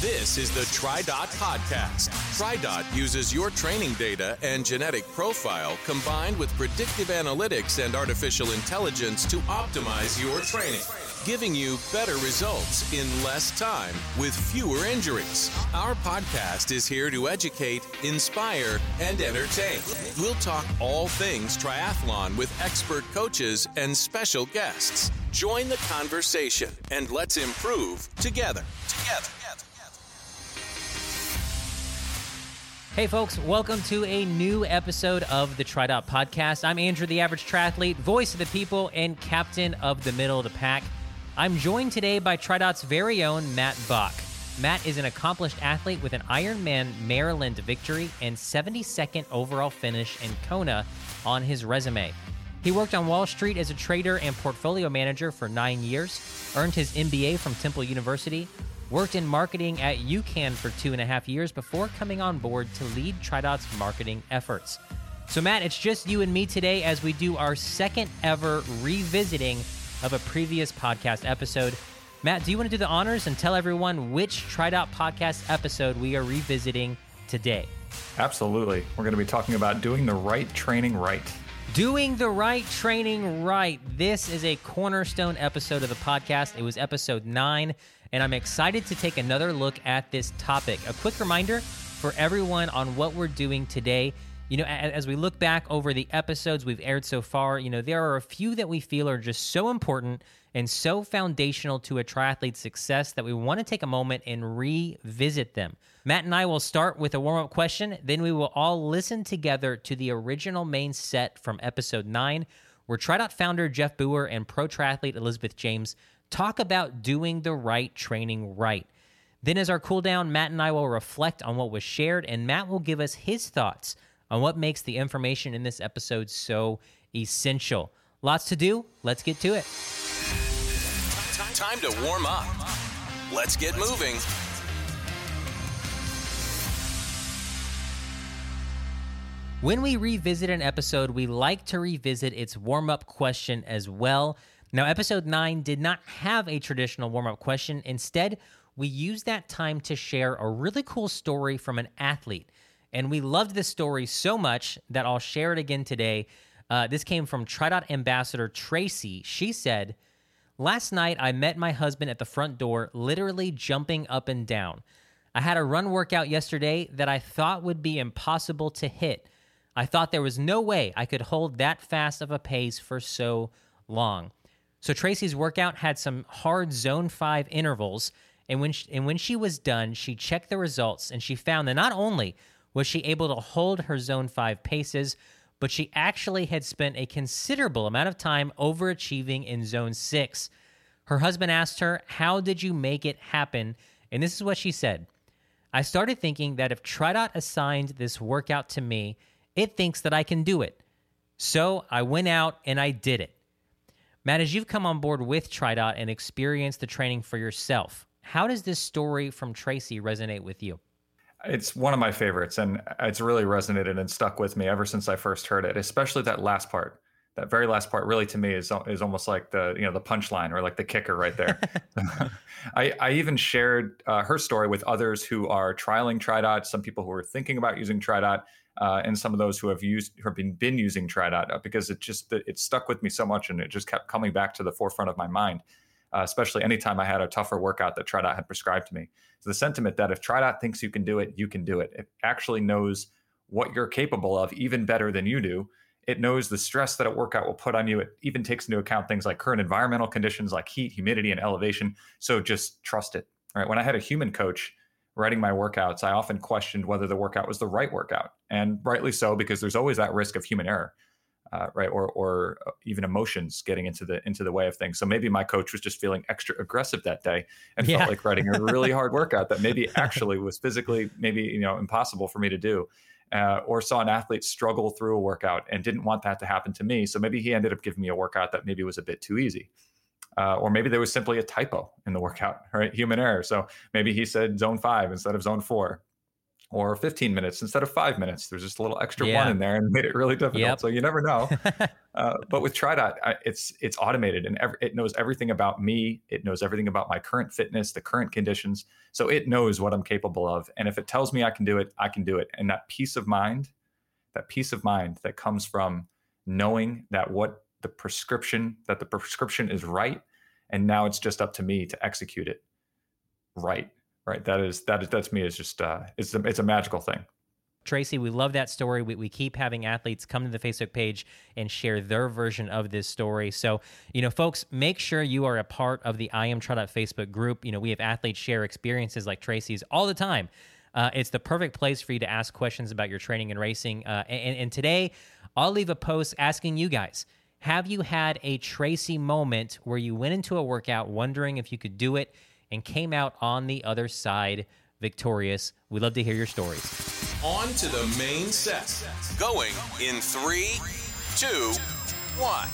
This is the TriDot Podcast. TriDot uses your training data and genetic profile combined with predictive analytics and artificial intelligence to optimize your training, giving you better results in less time with fewer injuries. Our podcast is here to educate, inspire, and entertain. We'll talk all things triathlon with expert coaches and special guests. Join the conversation and let's improve together. Hey folks, welcome to a new episode of the TriDot Podcast. I'm Andrew, the average triathlete, voice of the people, and captain of the middle of the pack. I'm joined today by TriDot's very own Matt Bach. Matt is an accomplished athlete with an Ironman Maryland victory and 72nd overall finish in Kona on his resume. He worked on Wall Street as a trader and portfolio manager for 9 years, earned his MBA from Temple University, worked in marketing at UCAN for 2.5 years before coming on board to lead TriDot's marketing efforts. So Matt, it's just you and me today as we do our second ever revisiting of a previous podcast episode. Matt, do you want to do the honors and tell everyone which TriDot podcast episode we are revisiting today? Absolutely. We're going to be talking about doing the right training right. Doing the right training right. This is a cornerstone episode of the podcast. It was episode 9, and I'm excited to take another look at this topic. A quick reminder for everyone on what we're doing today. You know, as we look back over the episodes we've aired so far, you know, there are a few that we feel are just so important and so foundational to a triathlete's success that we want to take a moment and revisit them. Matt and I will start with a warm-up question, then we will all listen together to the original main set from episode 9, where TriDot founder Jeff Boer and pro triathlete Elizabeth James talk about doing the right training right. Then as our cool down, Matt and I will reflect on what was shared, and Matt will give us his thoughts on what makes the information in this episode so essential. Lots to do. Let's get to it. Time to warm up. Let's get moving. When we revisit an episode, we like to revisit its warm-up question as well. Now, episode 9 did not have a traditional warm-up question. Instead, we used that time to share a really cool story from an athlete. And we loved this story so much that I'll share it again today. This came from TriDot ambassador Tracy. She said, "Last night, I met my husband at the front door, literally jumping up and down. I had a run workout yesterday that I thought would be impossible to hit. I thought there was no way I could hold that fast of a pace for so long." So Tracy's workout had some hard zone 5 intervals, and when she was done, she checked the results, and she found that not only was she able to hold her zone 5 paces, but she actually had spent a considerable amount of time overachieving in zone 6. Her husband asked her, "How did you make it happen?" And this is what she said: "I started thinking that if TriDot assigned this workout to me, it thinks that I can do it. So I went out and I did it." Matt, as you've come on board with TriDot and experienced the training for yourself, how does this story from Tracy resonate with you? It's one of my favorites, and it's really resonated and stuck with me ever since I first heard it, especially that last part. That very last part really to me is almost like the punchline or like the kicker right there. I even shared her story with others who are trialing TriDot, some people who are thinking about using TriDot, and some of those who have been using TriDot because it stuck with me so much, and it just kept coming back to the forefront of my mind. Especially anytime I had a tougher workout that TriDot had prescribed to me. So the sentiment that if TriDot thinks you can do it, you can do it. It actually knows what you're capable of even better than you do. It knows the stress that a workout will put on you. It even takes into account things like current environmental conditions like heat, humidity, and elevation. So just trust it. Right? When I had a human coach writing my workouts, I often questioned whether the workout was the right workout. And rightly so, because there's always that risk of human error. Right, or even emotions getting into the way of things. So maybe my coach was just feeling extra aggressive that day and felt like writing a really hard workout that maybe actually was physically impossible for me to do, or saw an athlete struggle through a workout and didn't want that to happen to me. So maybe he ended up giving me a workout that maybe was a bit too easy. Or maybe there was simply a typo in the workout, right? Human error. So maybe he said zone 5 instead of zone 4. or 15 minutes instead of 5 minutes. There's just a little extra Yeah. one in there and made it really difficult. Yep. So you never know. But with TriDot, it's automated, and it knows everything about me. It knows everything about my current fitness, the current conditions. So it knows what I'm capable of. And if it tells me I can do it, I can do it. And that peace of mind that comes from knowing that the prescription is right, and now it's just up to me to execute it right. That to me is just it's a magical thing. Tracy, we love that story. We keep having athletes come to the Facebook page and share their version of this story. So, folks, make sure you are a part of the I Am TriDot Facebook group. We have athletes share experiences like Tracy's all the time. It's the perfect place for you to ask questions about your training and racing. And today, I'll leave a post asking you guys, have you had a Tracy moment where you went into a workout wondering if you could do it and came out on the other side victorious? We'd love to hear your stories. On to the main set. Going in 3, 2, 1.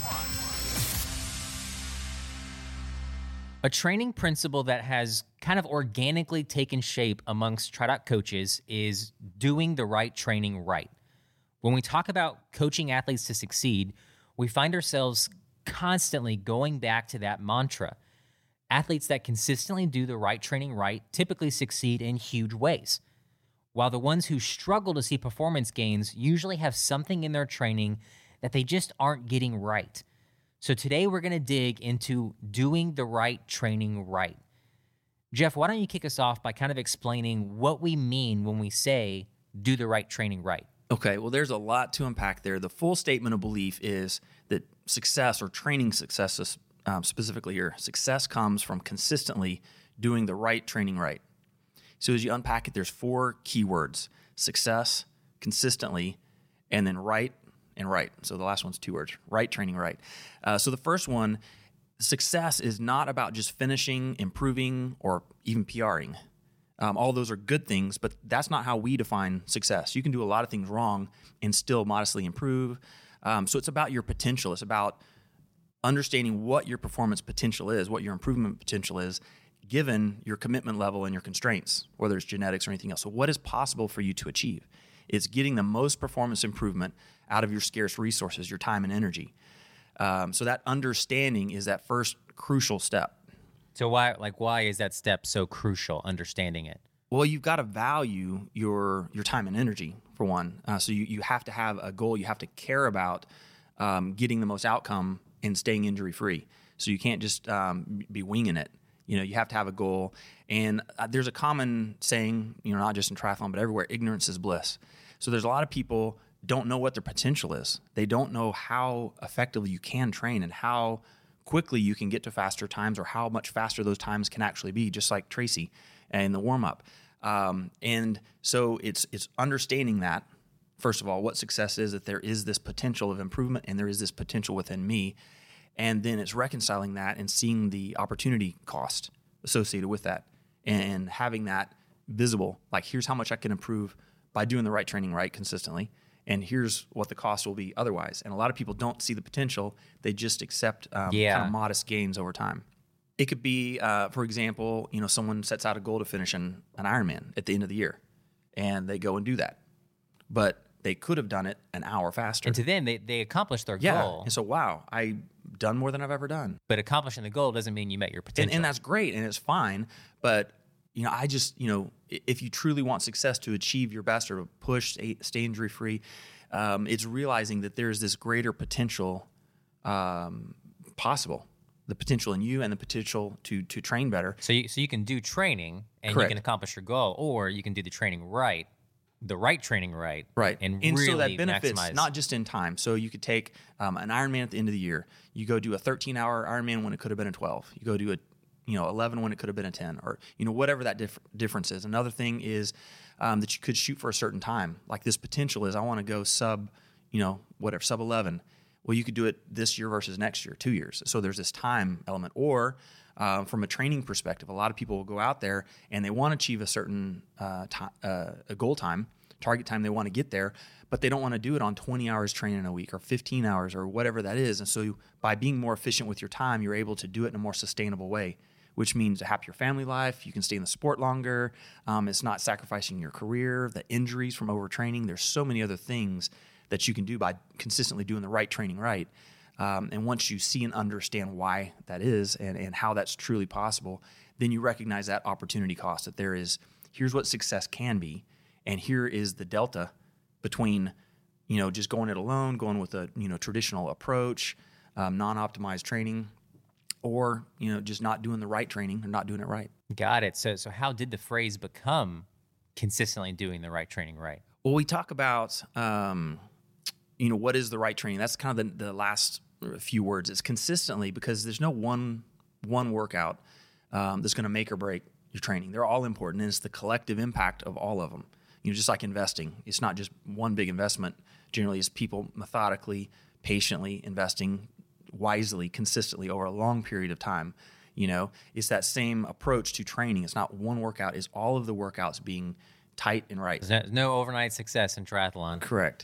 A training principle that has kind of organically taken shape amongst TriDot coaches is doing the right training right. When we talk about coaching athletes to succeed, we find ourselves constantly going back to that mantra. Athletes that consistently do the right training right typically succeed in huge ways, while the ones who struggle to see performance gains usually have something in their training that they just aren't getting right. So today we're going to dig into doing the right training right. Jeff, why don't you kick us off by kind of explaining what we mean when we say do the right training right? Okay, well, there's a lot to unpack there. The full statement of belief is that success, or training success specifically here, success comes from consistently doing the right training right. So as you unpack it, there's 4 key words: success, consistently, and then right and right. So the last one's 2 words: right training right. So the first one, success is not about just finishing, improving, or even PRing. All those are good things, but that's not how we define success. You can do a lot of things wrong and still modestly improve. So it's about your potential. It's about understanding what your performance potential is, what your improvement potential is, given your commitment level and your constraints, whether it's genetics or anything else. So what is possible for you to achieve? It's getting the most performance improvement out of your scarce resources, your time and energy. So that understanding is that first crucial step. So why is that step so crucial, understanding it? Well, you've got to value your time and energy, for one. So you have to have a goal. You have to care about getting the most outcome and staying injury-free. So you can't just be winging it. You have to have a goal. And there's a common saying, not just in triathlon, but everywhere: ignorance is bliss. So there's a lot of people don't know what their potential is. They don't know how effectively you can train and how quickly you can get to faster times, or how much faster those times can actually be, just like Tracy in the warm-up. And so it's understanding that, first of all, what success is, that there is this potential of improvement and there is this potential within me. And then it's reconciling that and seeing the opportunity cost associated with that and having that visible. Like, here's how much I can improve by doing the right training right consistently, and here's what the cost will be otherwise. And a lot of people don't see the potential. They just accept kind of modest gains over time. It could be, for example, someone sets out a goal to finish an Ironman at the end of the year, and they go and do that. But they could have done it an hour faster. And to them, they accomplished their Yeah. goal. And so, wow, I've done more than I've ever done. But accomplishing the goal doesn't mean you met your potential. And that's great, and it's fine. But, I just, if you truly want success, to achieve your best or to push, stay injury-free, it's realizing that there's this greater potential possible. The potential in you and the potential to train better. So you can do training and Correct. You can accomplish your goal, or you can do the training right, the right training right. And really so that benefits maximize. not just in time. So you could take an Ironman at the end of the year. You go do a 13-hour Ironman when it could have been a 12. You go do a 11 when it could have been a 10, or whatever that difference is. Another thing is that you could shoot for a certain time. Like, this potential is, I want to go sub 11. Well, you could do it this year versus next year, 2 years. So there's this time element. Or from a training perspective, a lot of people will go out there and they want to achieve a certain a goal time, target time they want to get there, but they don't want to do it on 20 hours training a week or 15 hours or whatever that is. And so by being more efficient with your time, you're able to do it in a more sustainable way, which means a happier family life. You can stay in the sport longer. It's not sacrificing your career, the injuries from overtraining. There's so many other things that you can do by consistently doing the right training right. And once you see and understand why that is and how that's truly possible, then you recognize that opportunity cost, that here's what success can be, and here is the delta between, just going it alone, going with a, traditional approach, non-optimized training, or, just not doing the right training or not doing it right. Got it. So how did the phrase become consistently doing the right training right? Well, we talk about, what is the right training? That's kind of the last few words. It's consistently, because there's no one workout that's going to make or break your training. They're all important, and it's the collective impact of all of them. Just like investing, it's not just one big investment. Generally, it's people methodically, patiently investing wisely, consistently over a long period of time. It's that same approach to training. It's not one workout. It's all of the workouts being tight and right. There's no overnight success in triathlon. Correct.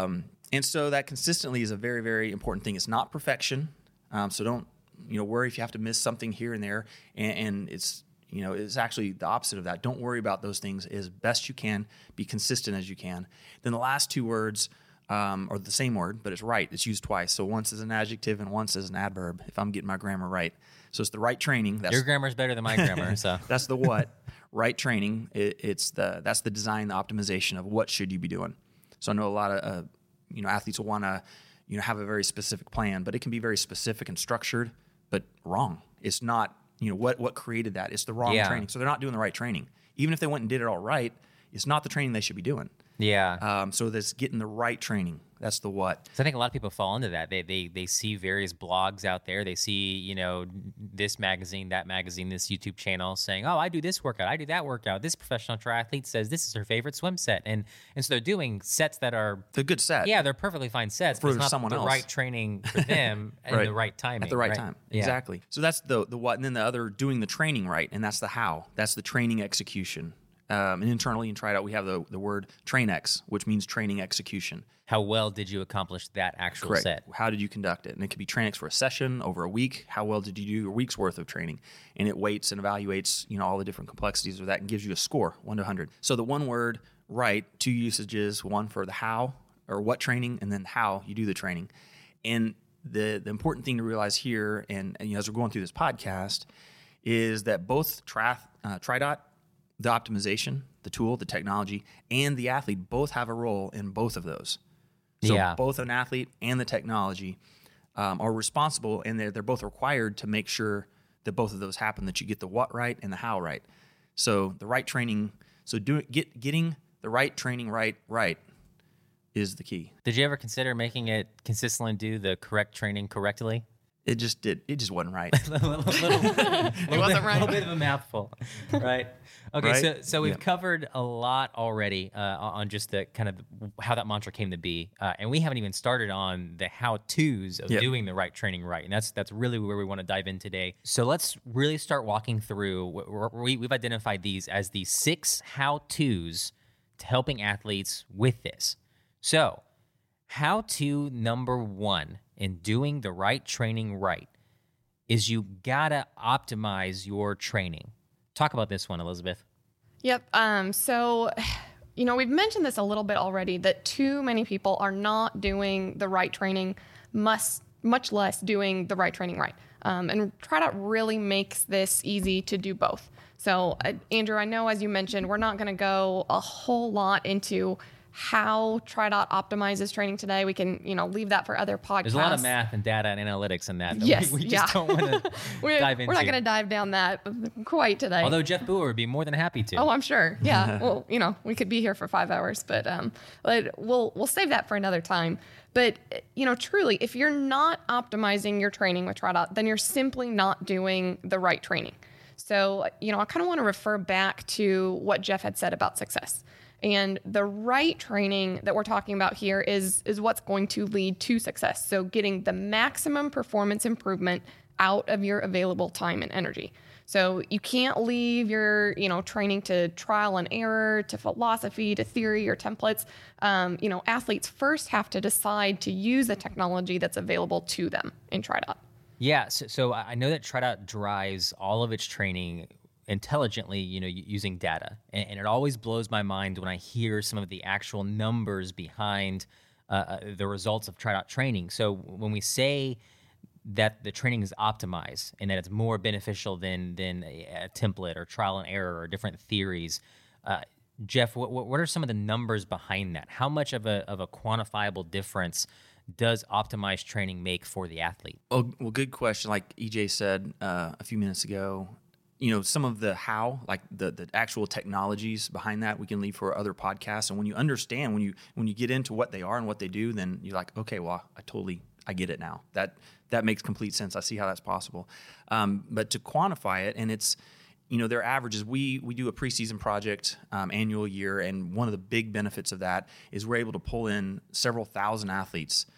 And so that consistently is a very, very important thing. It's not perfection. So don't, worry if you have to miss something here and there. And it's, it's actually the opposite of that. Don't worry about those things as best you can. Be consistent as you can. Then the last two words are the same word, but it's right. It's used twice. So once as an adjective and once as an adverb, if I'm getting my grammar right. So it's the right training. Your grammar's better than my grammar. So that's the what. Right training. That's the design, the optimization of what should you be doing. So I know a lot of athletes will want to have a very specific plan, but it can be very specific and structured, but wrong. It's not. What created that? It's the wrong training. So they're not doing the right training. Even if they went and did it all right, it's not the training they should be doing. Yeah. So that's getting the right training. That's the what. So I think a lot of people fall into that. They see various blogs out there. They see, this magazine, that magazine, this YouTube channel saying, oh, I do this workout, I do that workout. This professional triathlete says this is her favorite swim set. And so they're doing sets that are... The good set. Yeah, they're perfectly fine sets. For but it's not someone the else. Right training for them and the right timing. At the right time. Yeah. Exactly. So that's the what. And then the other, doing the training right. And that's the how. That's the training execution. And internally in TriDot, we have the word TrainX, which means training execution. How well did you accomplish that actual Correct. set? How did you conduct it? And it could be TrainX for a session, over a week. How well did you do your week's worth of training? And it weights and evaluates, all the different complexities of that and gives you a score, 1 to 100. So the one word, right, 2 usages, one for the how or what training, and then how you do the training. And the important thing to realize here, and as we're going through this podcast, is that both TriDot, the optimization, the tool, the technology, and the athlete both have a role in both of those. So both an athlete and the technology are responsible, and they're both required to make sure that both of those happen, that you get the what right and the how right. So the right training, getting the right training right is the key. Did you ever consider making it consistently do the correct training correctly? It just wasn't right. It wasn't right. A little bit of a mouthful, right? Okay, right? So we've covered a lot already on just the kind of how that mantra came to be, and we haven't even started on the how-tos of doing the right training right, and that's really where we want to dive in today. So let's really start walking through. We've identified these as the 6 how-tos to helping athletes with this. So, how-to number 1 in doing the right training right is you gotta optimize your training. Talk about this one, Elizabeth. Yep. So, we've mentioned this a little bit already, that too many people are not doing the right training, much less doing the right training right. And TriDot really makes this easy to do both. So, Andrew, I know, as you mentioned, we're not going to go a whole lot into how TriDot optimizes training today. We can, leave that for other podcasts. There's a lot of math and data and analytics in that. Yes, we just don't want to dive into. We're not going to dive down that quite today. Although Jeff Boer would be more than happy to. Oh, I'm sure. Yeah. Well, we could be here for 5 hours, but we'll save that for another time. But, truly, if you're not optimizing your training with TriDot, then you're simply not doing the right training. So, I kind of want to refer back to what Jeff had said about success. And the right training that we're talking about here is what's going to lead to success. So getting the maximum performance improvement out of your available time and energy. So you can't leave your, training to trial and error, to philosophy, to theory or templates. Athletes first have to decide to use the technology that's available to them in TriDot. Yeah, so I know that TriDot drives all of its training intelligently, using data, and it always blows my mind when I hear some of the actual numbers behind the results of TriDot training. So when we say that the training is optimized and that it's more beneficial than a template or trial and error or different theories, Jeff, what are some of the numbers behind that? How much of a quantifiable difference does optimized training make for the athlete? Well, good question. Like EJ said a few minutes ago, some of the how, like the actual technologies behind that, we can leave for other podcasts. And when you understand, when you get into what they are and what they do, then you're like, okay, well, I get it now. That makes complete sense. I see how that's possible. But to quantify it, and it's, their averages, we do a preseason project annual year, and one of the big benefits of that is we're able to pull in several thousand athletes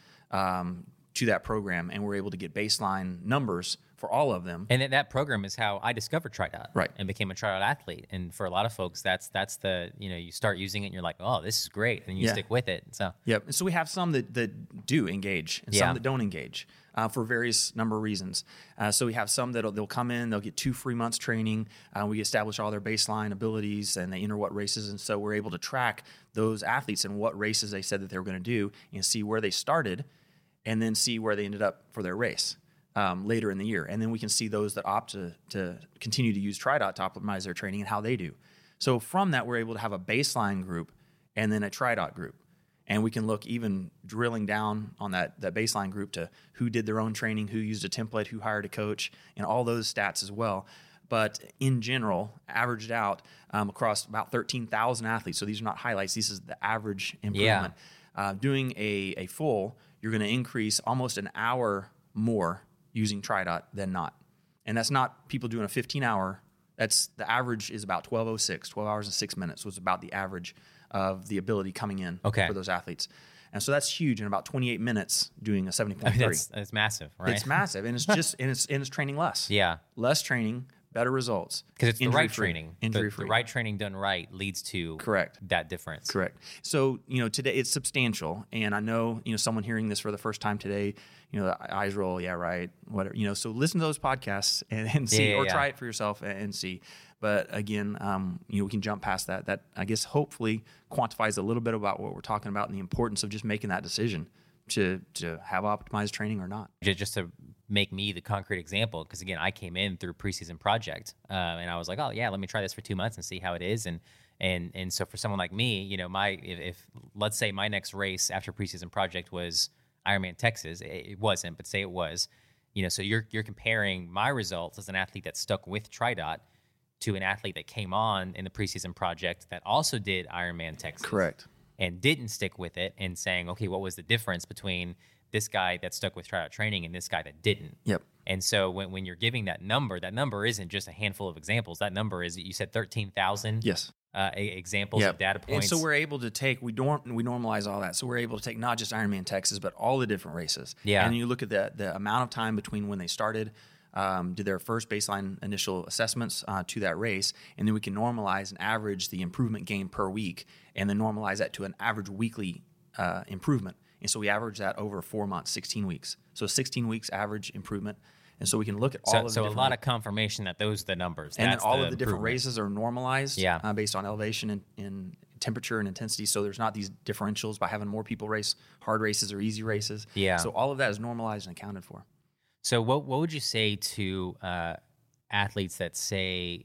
to that program, and we're able to get baseline numbers for all of them. And that program is how I discovered TriDot, right, and became a TriDot athlete. And for a lot of folks, that's the, you start using it and you're like, oh, this is great, and you stick with it. So yep. So we have some that do engage, and some that don't engage for various number of reasons. So we have some that they'll come in, they'll get 2 free months training. We establish all their baseline abilities, and they enter what races, and so we're able to track those athletes and what races they said that they were going to do, and see where they started, and then see where they ended up for their race later in the year. And then we can see those that opt to continue to use TriDot to optimize their training and how they do. So from that, we're able to have a baseline group and then a TriDot group. And we can look even drilling down on that baseline group to who did their own training, who used a template, who hired a coach, and all those stats as well. But in general, averaged out across about 13,000 athletes. So these are not highlights. This is the average improvement. Yeah. Doing a full, you're going to increase almost an hour more using TriDot than not. And that's not people doing a 15-hour. That's the average is about 12 hours and 6 minutes was about the average of the ability coming in for those athletes. And so that's huge in about 28 minutes doing a 70.3. I mean, that's massive, right? It's massive. And it's just, and it's training less. Yeah. Less training, better results. Because it's the right training. Injury-free. The right training done right leads to that difference. Correct. So, today it's substantial. And I know, someone hearing this for the first time today, the eyes roll, yeah, right, whatever. So listen to those podcasts and see, try it for yourself and see. But again, we can jump past that. That, I guess, hopefully quantifies a little bit about what we're talking about and the importance of just making that decision to have optimized training or not. Just to make me the concrete example, because again, I came in through preseason project, and I was like, oh yeah, let me try this for 2 months and see how it is. And so for someone like me, if let's say my next race after preseason project was Ironman Texas, it wasn't, but say it was, so you're comparing my results as an athlete that stuck with TriDot to an athlete that came on in the preseason project that also did Ironman Texas. Correct. And didn't stick with it, and saying, okay, what was the difference between this guy that stuck with TriDot training and this guy that didn't? Yep. And so when you're giving that number isn't just a handful of examples. That number is, you said 13,000 examples of data points. And so we're able to take, we normalize all that. So we're able to take not just Ironman Texas, but all the different races. Yeah. And you look at the amount of time between when they started, did their first baseline initial assessments to that race, and then we can normalize and average the improvement gain per week, and then normalize that to an average weekly improvement. And so we average that over 4 months, 16 weeks. So 16 weeks average improvement. And so we can look at all of the different... So a lot of confirmation that those are the numbers. And then all of the different races are normalized based on elevation and temperature and intensity. So there's not these differentials by having more people race hard races or easy races. Yeah. So all of that is normalized and accounted for. So what would you say to athletes that say,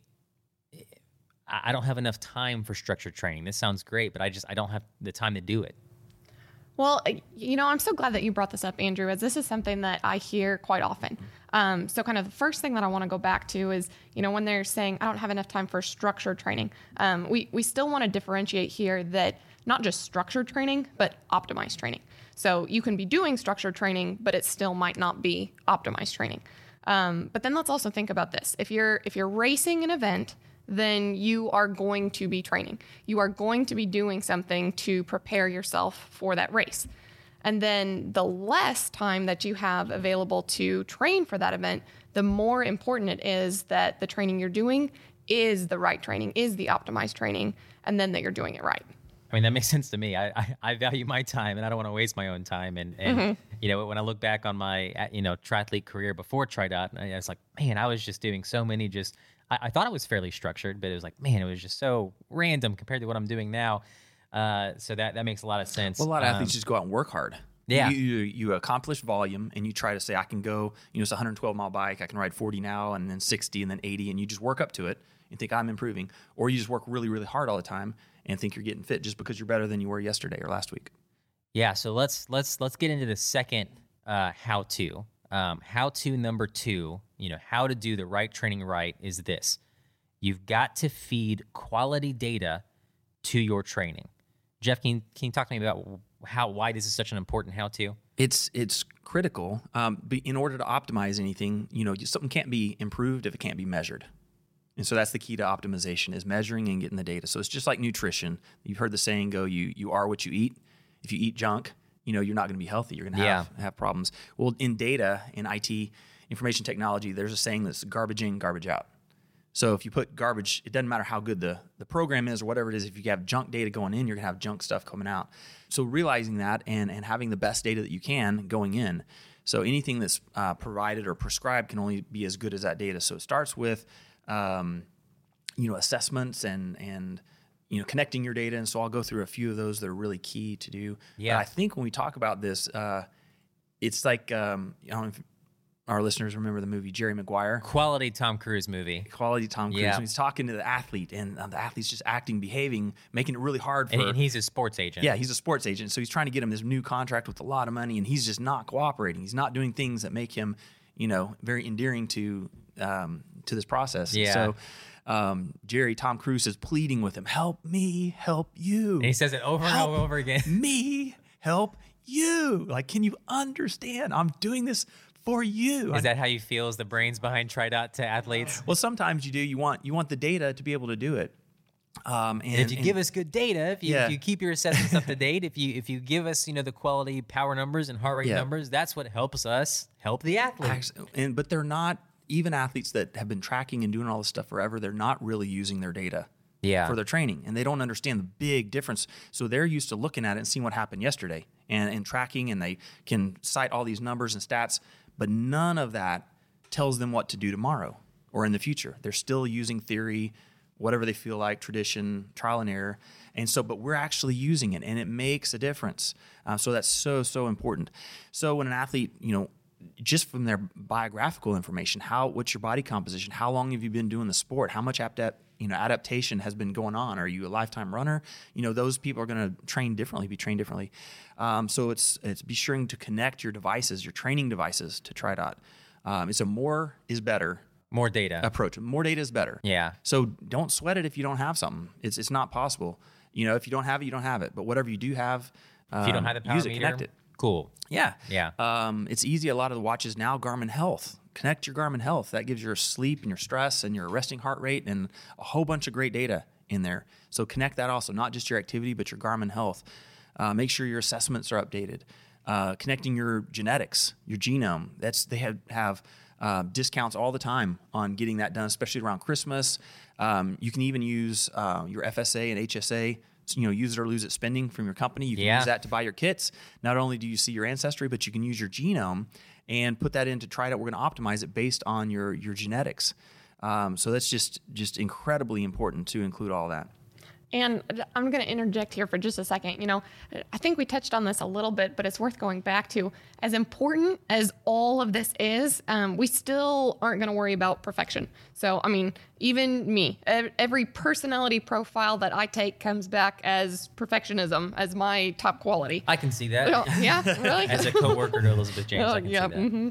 I don't have enough time for structured training? This sounds great, but I don't have the time to do it. Well, I'm so glad that you brought this up, Andrew, as this is something that I hear quite often. So kind of the first thing that I want to go back to is, when they're saying, I don't have enough time for structured training, we still want to differentiate here that not just structured training, but optimized training. So you can be doing structured training, but it still might not be optimized training. But then let's also think about this. If you're racing an event, then you are going to be training. You are going to be doing something to prepare yourself for that race. And then the less time that you have available to train for that event, the more important it is that the training you're doing is the right training, is the optimized training, and then that you're doing it right. I mean, that makes sense to me. I value my time, and I don't want to waste my own time. And you know, when I look back on my triathlete career before TriDot, I was like, man, I was just doing so many. I thought it was fairly structured, but it was like, man, it was just so random compared to what I'm doing now. So that makes a lot of sense. Well, a lot of athletes just go out and work hard. Yeah. You accomplish volume, and you try to say, I can go, it's a 112-mile bike. I can ride 40 now, and then 60, and then 80, and you just work up to it and think I'm improving. Or you just work really, really hard all the time and think you're getting fit just because you're better than you were yesterday or last week. Yeah. So let's get into the second how-to. How-to number 2, how to do the right training right is this. You've got to feed quality data to your training. Jeff, can you talk to me about why this is such an important how-to? It's critical. But in order to optimize anything, something can't be improved if it can't be measured. And so that's the key to optimization, is measuring and getting the data. So it's just like nutrition. You've heard the saying go, you are what you eat. If you eat junk, you're not going to be healthy. You're going to have problems. Well, in data, in IT, information technology, there's a saying that's garbage in, garbage out. So if you put garbage, it doesn't matter how good the program is or whatever it is, if you have junk data going in, you're going to have junk stuff coming out. So realizing that and having the best data that you can going in. So anything that's provided or prescribed can only be as good as that data. So it starts with assessments and connecting your data. And so I'll go through a few of those that are really key to do. Yeah. But I think when we talk about this, it's like, I don't know if our listeners remember the movie Jerry Maguire. Quality Tom Cruise movie. Quality Tom Cruise. Yeah. When he's talking to the athlete, and the athlete's just acting, behaving, making it really hard for... And he's a sports agent. Yeah, he's a sports agent. So he's trying to get him this new contract with a lot of money, and he's just not cooperating. He's not doing things that make him, very endearing to this process. Yeah. So Tom Cruise is pleading with him, help me, help you. And he says it over and over again. Me, help you. Like, can you understand? I'm doing this for you. Is that how you feel as the brains behind TriDot to athletes? Well, sometimes you do. You want the data to be able to do it. And if you give us good data, if you keep your assessments up to date, if you give us the quality power numbers and heart rate numbers, that's what helps us help the athlete. But they're not, even athletes that have been tracking and doing all this stuff forever, they're not really using their data for their training, and they don't understand the big difference. So they're used to looking at it and seeing what happened yesterday and tracking, and they can cite all these numbers and stats, but none of that tells them what to do tomorrow or in the future. They're still using theory, whatever they feel like, tradition, trial and error. And so, but we're actually using it, and it makes a difference. So that's so important. So when an athlete, just from their biographical information, what's your body composition? How long have you been doing the sport? How much adaptation has been going on? Are you a lifetime runner? Those people are going to be trained differently. So it's be sure to connect your devices, your training devices, to TriDot. It's a more is better. More data approach. More data is better. Yeah. So don't sweat it if you don't have something. It's not possible. If you don't have it, you don't have it. But whatever you do have, if you don't have the power use it, meter, connect it. Cool. Yeah. Yeah. It's easy. A lot of the watches now, Garmin Health. Connect your Garmin Health. That gives your sleep and your stress and your resting heart rate and a whole bunch of great data in there. So connect that also, not just your activity, but your Garmin Health. Make sure your assessments are updated. Connecting your genetics, your genome. They have discounts all the time on getting that done, especially around Christmas. You can even use your FSA and HSA. So, use it or lose it spending from your company. You can use that to buy your kits. Not only do you see your ancestry, but you can use your genome and put that into TriDot. We're going to optimize it based on your genetics. So that's just incredibly important to include all that. And I'm going to interject here for just a second. I think we touched on this a little bit, but it's worth going back to. As important as all of this is, we still aren't going to worry about perfection. So, even me, every personality profile that I take comes back as perfectionism as my top quality. I can see that. Yeah, really? As a coworker to Elizabeth James, I can see that. Mm-hmm.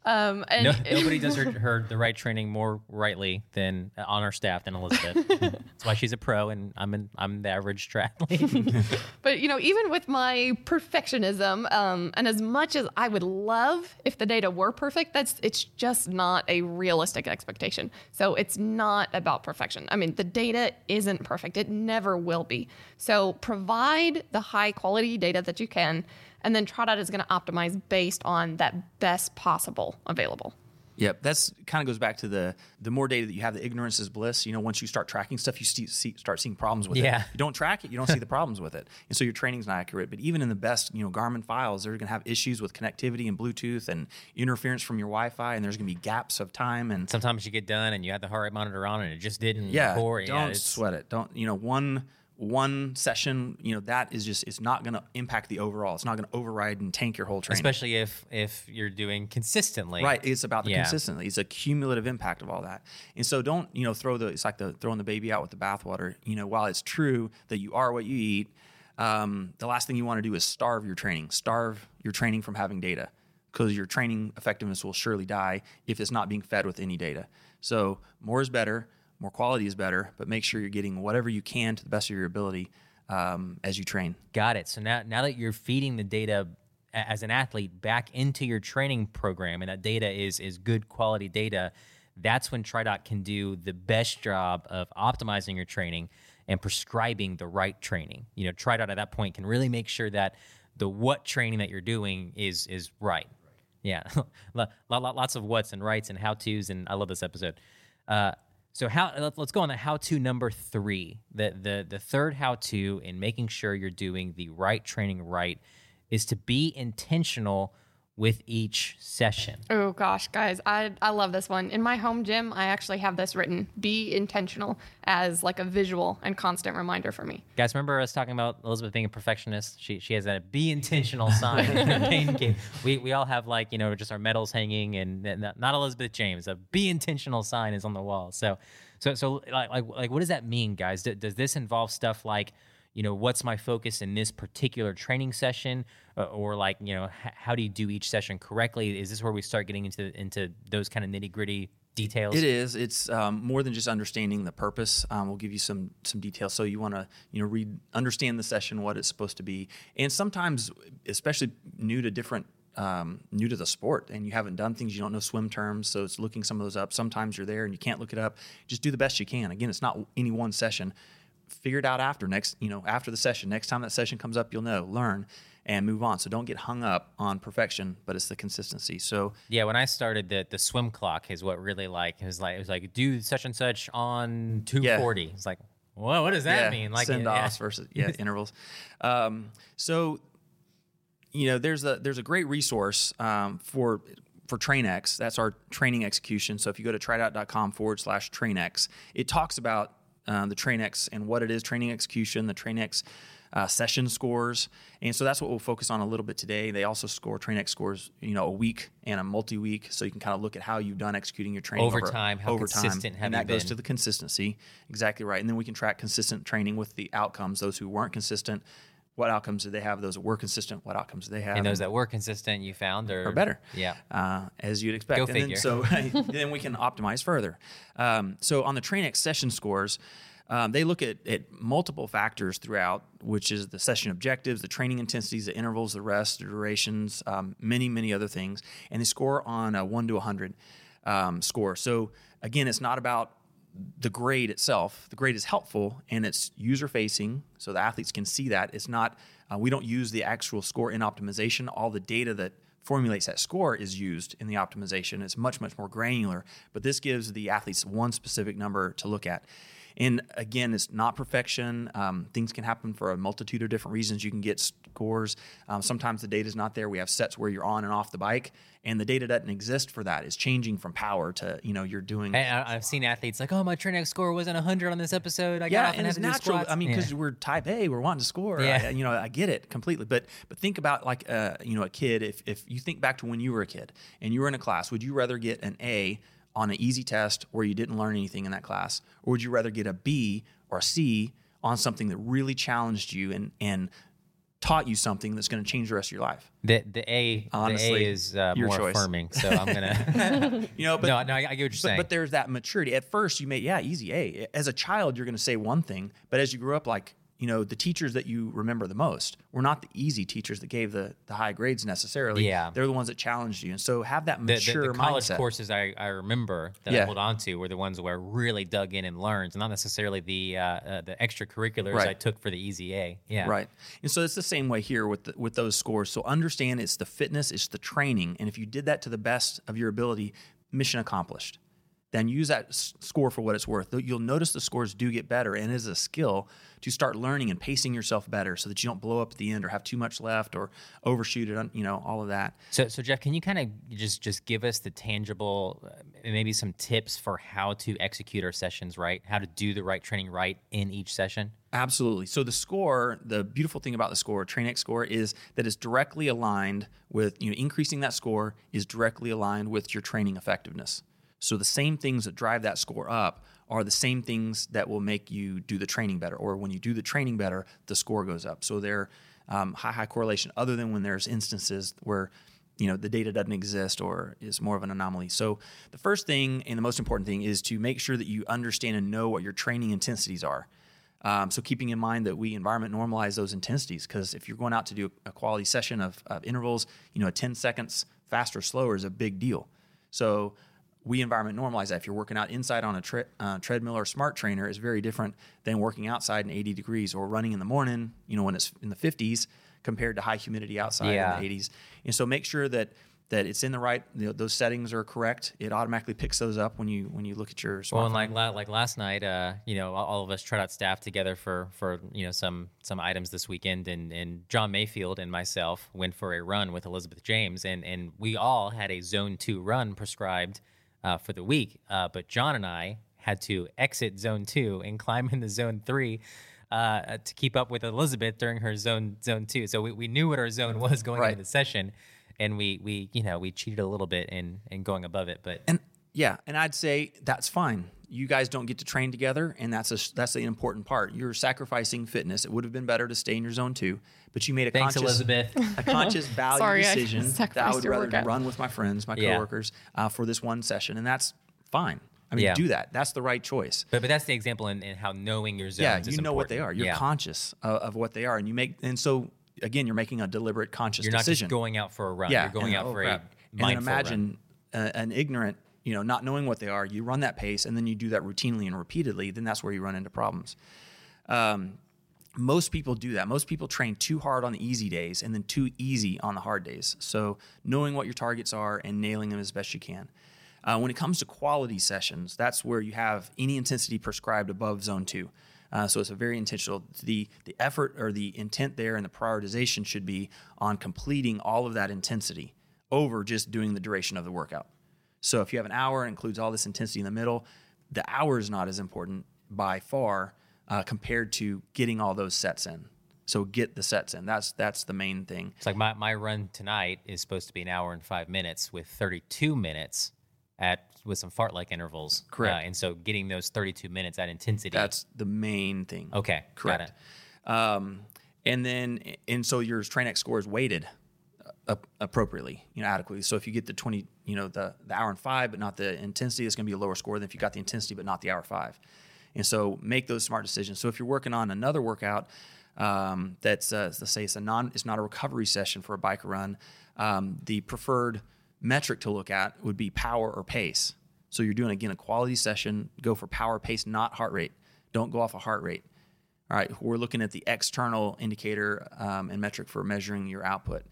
Nobody does the right training more rightly than on our staff than Elizabeth. That's why she's a pro, and I'm the average triathlete. But even with my perfectionism, and as much as I would love if the data were perfect, it's just not a realistic expectation. So it's not about perfection. The data isn't perfect. It never will be. So provide the high quality data that you can, and then TriDot is going to optimize based on that best possible available. Yep, that's kind of goes back to the more data that you have, the ignorance is bliss. Once you start tracking stuff, you start seeing problems with it. Yeah. You don't track it, you don't see the problems with it, and so your training's not accurate. But even in the best, Garmin files, they're going to have issues with connectivity and Bluetooth and interference from your Wi-Fi, and there's going to be gaps of time. And Sometimes you get done and you had the heart rate monitor on and it just didn't record. Don't sweat it. Don't one session, that is just, it's not going to impact the overall. It's not going to override and tank your whole training. Especially if you're doing consistently. Right. It's about the consistency. It's a cumulative impact of all that. And so don't, it's like throwing the baby out with the bathwater. While it's true that you are what you eat, the last thing you want to do is starve your training from having data, because your training effectiveness will surely die if it's not being fed with any data. So more is better. More quality is better, but make sure you're getting whatever you can to the best of your ability as you train. Got it. So now that you're feeding the data as an athlete back into your training program, and that data is good quality data, that's when TriDoc can do the best job of optimizing your training and prescribing the right training. TriDoc at that point can really make sure that the what training that you're doing is right. Yeah, lots of what's and rights and how-tos, and I love this episode. So let's go on to how-to number 3. The third how-to in making sure you're doing the right training right is to be intentional with each session. Oh gosh, guys, I love this one. In my home gym, I actually have this written: be intentional, as like a visual and constant reminder for me. Guys, remember us talking about Elizabeth being a perfectionist? She has a be intentional sign in her pain cave. We all have just our medals hanging, and not Elizabeth James. A be intentional sign is on the wall. So what does that mean, guys? Does this involve stuff like, what's my focus in this particular training session, or how do you do each session correctly? Is this where we start getting into those kind of nitty-gritty details? It is. It's more than just understanding the purpose. We'll give you some details. So you want to understand the session, what it's supposed to be, and sometimes, especially new to the sport, and you haven't done things, you don't know swim terms, so it's looking some of those up. Sometimes you're there and you can't look it up. Just do the best you can. Again, it's not any one session. Figure it out after the session. Next time that session comes up, you'll learn and move on. So don't get hung up on perfection, but it's the consistency. So yeah, when I started, the swim clock is what really it was like do such and such on 240. It's like, whoa, what does that mean? Like send-offs versus intervals. So there's a great resource for TrainX. That's our training execution. So if you go to tridoc.com/TrainX, it talks about the TrainX and what it is, training execution, the TrainX session scores. And so that's what we'll focus on a little bit today. They also score, TrainX scores, a week and a multi-week. So you can kind of look at how you've done executing your training over time, how consistent have and you that been? goes to the consistency. Exactly right. And then we can track consistent training with the outcomes. Those who weren't consistent, what outcomes did they have? Those that were consistent, what outcomes did they have? And those that were consistent, you found are better. Yeah. As you'd expect. Go and figure. Then we can optimize further. So on the TrainX session scores, they look at multiple factors throughout, which is the session objectives, the training intensities, the intervals, the rest, the durations, many, many other things. And they score on a 1 to 100 score. So again, it's not about the grade itself. The grade is helpful and it's user facing, so the athletes can see that. It's not, we don't use the actual score in optimization. All the data that formulates that score is used in the optimization. It's much, much more granular, but this gives the athletes one specific number to look at. And again, it's not perfection. Things can happen for a multitude of different reasons. You can get scores. Sometimes the data is not there. We have sets where you're on and off the bike, and the data doesn't exist for that. It's changing from power to, you're doing. I've seen athletes like, oh, my TrainX score wasn't 100 on this episode. I got yeah, off and it's natural. Squats. I mean, because we're type A, we're wanting to score. Yeah. I get it completely. But think about a kid. If you think back to when you were a kid and you were in a class, would you rather get an A on an easy test where you didn't learn anything in that class, or would you rather get a B or a C on something that really challenged you and taught you something that's going to change the rest of your life? The A, honestly, the A is your more choice. Affirming, so I'm gonna. But no, I get what you're saying. But there's that maturity. At first, you may easy A. As a child, you're going to say one thing, but as you grow up, the teachers that you remember the most were not the easy teachers that gave the high grades necessarily. Yeah. They're the ones that challenged you. And so have that mature the college mindset. courses I remember that I hold on to were the ones where I really dug in and learned, not necessarily the extracurriculars Right. I took for the easy A. Yeah. Right. And so it's the same way here with those scores. So understand it's the fitness, it's the training. And if you did that to the best of your ability, mission accomplished. Then use that score for what it's worth. You'll notice the scores do get better, and it is a skill to start learning and pacing yourself better so that you don't blow up at the end or have too much left or overshoot it, all of that. So Jeff, can you kind of just give us the tangible, maybe some tips for how to execute our sessions right, how to do the right training right in each session? Absolutely. So the score, the beautiful thing about the score, TrainX score, is that it's directly aligned with, increasing that score is directly aligned with your training effectiveness. So the same things that drive that score up are the same things that will make you do the training better. Or when you do the training better, the score goes up. So they're high correlation, other than when there's instances where the data doesn't exist or is more of an anomaly. So the first thing and the most important thing is to make sure that you understand and know what your training intensities are. So keeping in mind that we environment normalize those intensities, because if you're going out to do a quality session of intervals, 10 seconds faster or slower is a big deal. So we environment normalize that. If you're working out inside on a treadmill or smart trainer, is very different than working outside in 80 degrees or running in the morning, when it's in the 50s compared to high humidity outside in the 80s. And so make sure that it's in the right, those settings are correct. It automatically picks those up when you look at your smartphone. Well, and like last night, all of us tried out staff together for some items this weekend, and John Mayfield and myself went for a run with Elizabeth James, and we all had a Zone 2 run prescribed for the week, but John and I had to exit Zone 2 and climb into Zone 3 to keep up with Elizabeth during her Zone 2. So we knew what our zone was going into the session, and we cheated a little bit in going above it. But and I'd say that's fine. You guys don't get to train together, and that's the important part. You're sacrificing fitness. It would have been better to stay in your Zone 2, but you made a conscious value decision that I would rather run with my friends, my coworkers, for this one session, and that's fine. I mean, do that. That's the right choice. But that's the example in how knowing your zones is important. Yeah, you know what they are. You're conscious of what they are, and so again, you're making a deliberate, conscious decision. You're not just going out for a run. You're going out for a mindful run. And imagine an ignorant, not knowing what they are, you run that pace, and then you do that routinely and repeatedly, then that's where you run into problems. Most people do that. Most people train too hard on the easy days and then too easy on the hard days. So knowing what your targets are and nailing them as best you can. When it comes to quality sessions, that's where you have any intensity prescribed above Zone 2. So it's a very intentional. The effort or the intent there and the prioritization should be on completing all of that intensity over just doing the duration of the workout. So if you have an hour and includes all this intensity in the middle, the hour is not as important by far compared to getting all those sets in. So get the sets in. That's the main thing. It's like my run tonight is supposed to be an hour and 5 minutes with 32 minutes with some fart-like intervals. Correct. And so getting those 32 minutes at intensity. That's the main thing. Okay. Correct. Got it. And so your TrainX score is weighted appropriately, adequately. So if you get the 20, the hour and 5, but not the intensity, it's going to be a lower score than if you got the intensity, but not the hour 5. And so make those smart decisions. So if you're working on another workout that's, let's say it's not a recovery session for a bike run, the preferred metric to look at would be power or pace. So you're doing, again, a quality session, go for power, pace, not heart rate. Don't go off of heart rate. All right, we're looking at the external indicator and metric for measuring your output.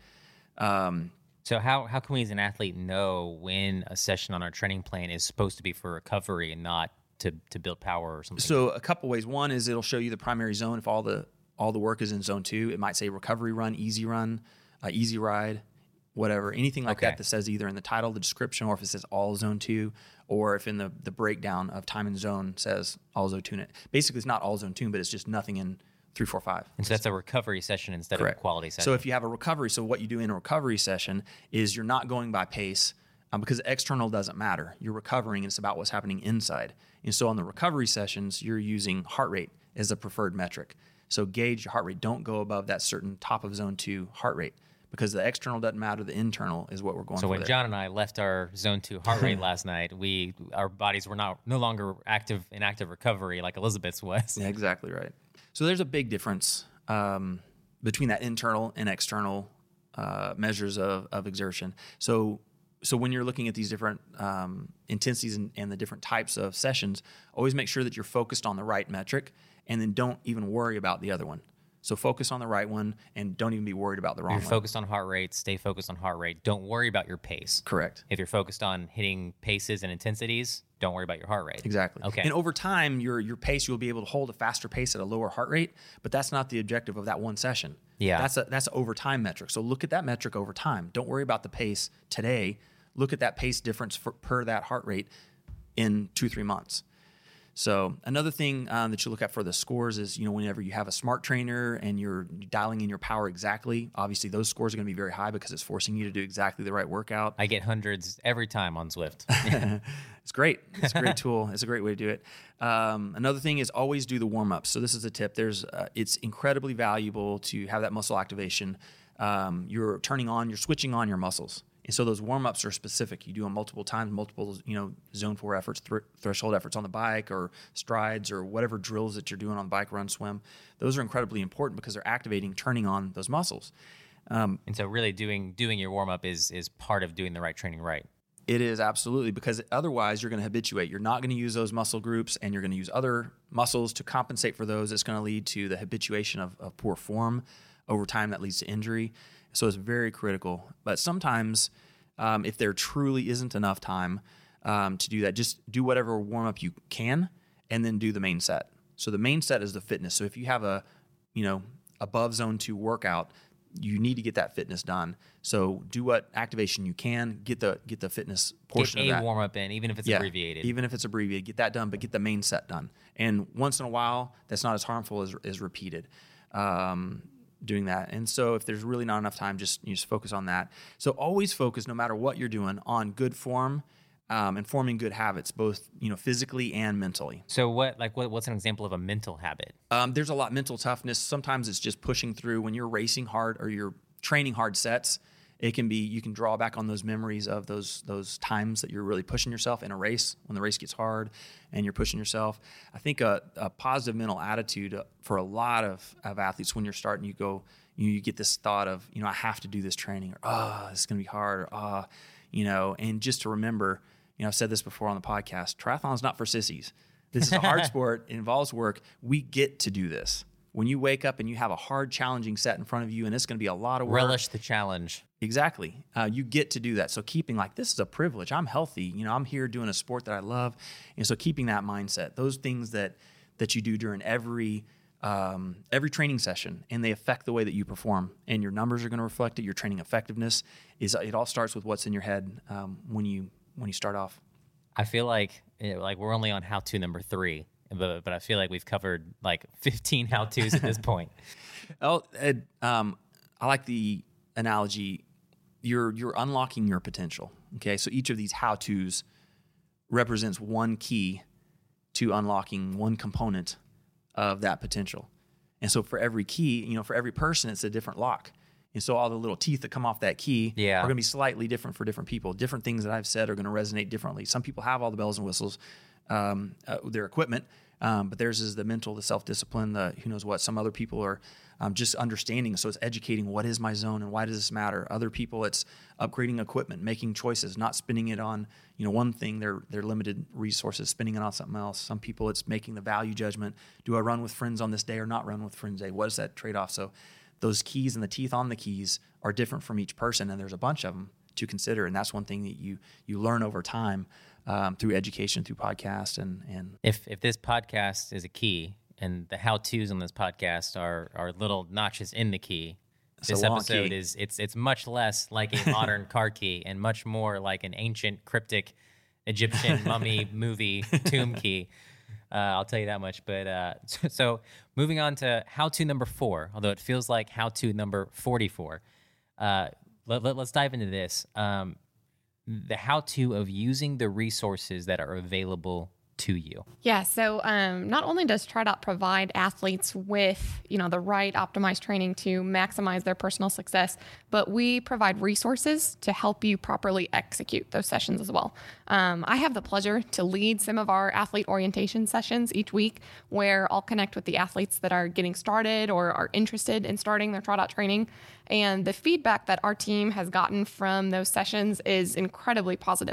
So how can we as an athlete know when a session on our training plan is supposed to be for recovery and not to build power or something? So a couple ways. One is it'll show you the primary zone. If all the work is in Zone 2, it might say recovery run, easy ride, whatever, anything like that says either in the title, the description, or if it says all Zone 2, or if in the breakdown of time and zone says all Zone 2. Basically, it's not all Zone 2, but it's just nothing in 3, 4, 5. And so that's a recovery session instead of a quality session. So if you have a recovery, so what you do in a recovery session is you're not going by pace because external doesn't matter. You're recovering, and it's about what's happening inside. And so on the recovery sessions, you're using heart rate as a preferred metric. So gauge your heart rate. Don't go above that certain top of Zone 2 heart rate, because the external doesn't matter, the internal is what we're going for. So when there. John and I left our Zone 2 heart rate last night, our bodies were no longer in active recovery like Elizabeth's was. Yeah, exactly right. So there's a big difference between that internal and external measures of exertion. So when you're looking at these different intensities and the different types of sessions, always make sure that you're focused on the right metric, and then don't even worry about the other one. So focus on the right one and don't even be worried about the wrong You're one. focused on heart rate, stay focused on heart rate. Don't worry about your pace. Correct. If you're focused on hitting paces and intensities, don't worry about your heart rate. Exactly. Okay. And over time, your pace, you'll be able to hold a faster pace at a lower heart rate, but that's not the objective of that one session. Yeah. That's an over time metric. So look at that metric over time. Don't worry about the pace today. Look at that pace difference per that heart rate in 2-3 months. So another thing that you look at for the scores is, whenever you have a smart trainer and you're dialing in your power exactly, obviously those scores are going to be very high because it's forcing you to do exactly the right workout. I get hundreds every time on Zwift. It's great. It's a great tool. It's a great way to do it. Another thing is always do the warm-ups. So this is a tip. It's incredibly valuable to have that muscle activation. You're switching on your muscles. And so those warm-ups are specific. You do them multiple times, multiple, zone 4 efforts, threshold efforts on the bike or strides or whatever drills that you're doing on the bike, run, swim. Those are incredibly important because they're activating, turning on those muscles. And so really doing your warm-up is part of doing the right training right. It is, absolutely, because otherwise you're going to habituate. You're not going to use those muscle groups and you're going to use other muscles to compensate for those. It's going to lead to the habituation of poor form. Over time, that leads to injury. So it's very critical. But sometimes if there truly isn't enough time to do that, just do whatever warm-up you can and then do the main set. So the main set is the fitness. So if you have a, above zone 2 workout, you need to get that fitness done. So do what activation you can, get the fitness portion of that. Get a warm-up in, even if it's abbreviated. Even if it's abbreviated, get that done, but get the main set done. And once in a while, that's not as harmful as repeated. Doing that. And so if there's really not enough time, just focus on that. So always focus, no matter what you're doing, on good form and forming good habits, both physically and mentally. So what's an example of a mental habit? There's a lot mental toughness. Sometimes it's just pushing through when you're racing hard or you're training hard sets. It can be, you can draw back on those memories of those times that you're really pushing yourself in a race, when the race gets hard and you're pushing yourself. I think a positive mental attitude for a lot of athletes, when you're starting, you get this thought of, I have to do this training, or, it's going to be hard, or, and just to remember, I've said this before on the podcast, triathlon is not for sissies. This is a hard sport. It involves work. We get to do this. When you wake up and you have a hard, challenging set in front of you, and it's going to be a lot of work. Relish the challenge. Exactly. You get to do that. So keeping this is a privilege. I'm healthy. I'm here doing a sport that I love. And so keeping that mindset, those things that you do during every training session, and they affect the way that you perform, and your numbers are going to reflect it. Your training effectiveness it all starts with what's in your head when you start off. I feel like we're only on how-to number 3. But I feel like we've covered 15 how-tos at this point. I like the analogy. You're unlocking your potential. Okay, so each of these how-tos represents one key to unlocking one component of that potential. And so for every key, for every person, it's a different lock. And so all the little teeth that come off that key are going to be slightly different for different people. Different things that I've said are going to resonate differently. Some people have all the bells and whistles, their equipment, but theirs is the mental, the self-discipline, the who knows what. Some other people are just understanding. So it's educating, what is my zone and why does this matter? Other people, it's upgrading equipment, making choices, not spending it on one thing, their limited resources, spending it on something else. Some people, it's making the value judgment. Do I run with friends on this day or not run with friends day? What is that trade-off? So those keys and the teeth on the keys are different from each person, and there's a bunch of them to consider. And that's one thing that you learn over time through education, through podcasts. And if this podcast is a key, and the how-tos on this podcast are little notches in the key, this episode key. It's much less like a modern car key and much more like an ancient cryptic Egyptian mummy movie tomb key. I'll tell you that much. But so moving on to how-to number 4, although it feels like how-to number 44. Let's dive into this. The how-to of using the resources that are available to you. Yeah, so not only does TriDot provide athletes with, the right optimized training to maximize their personal success, but we provide resources to help you properly execute those sessions as well. I have the pleasure to lead some of our athlete orientation sessions each week, where I'll connect with the athletes that are getting started or are interested in starting their TriDot training. And the feedback that our team has gotten from those sessions is incredibly positive.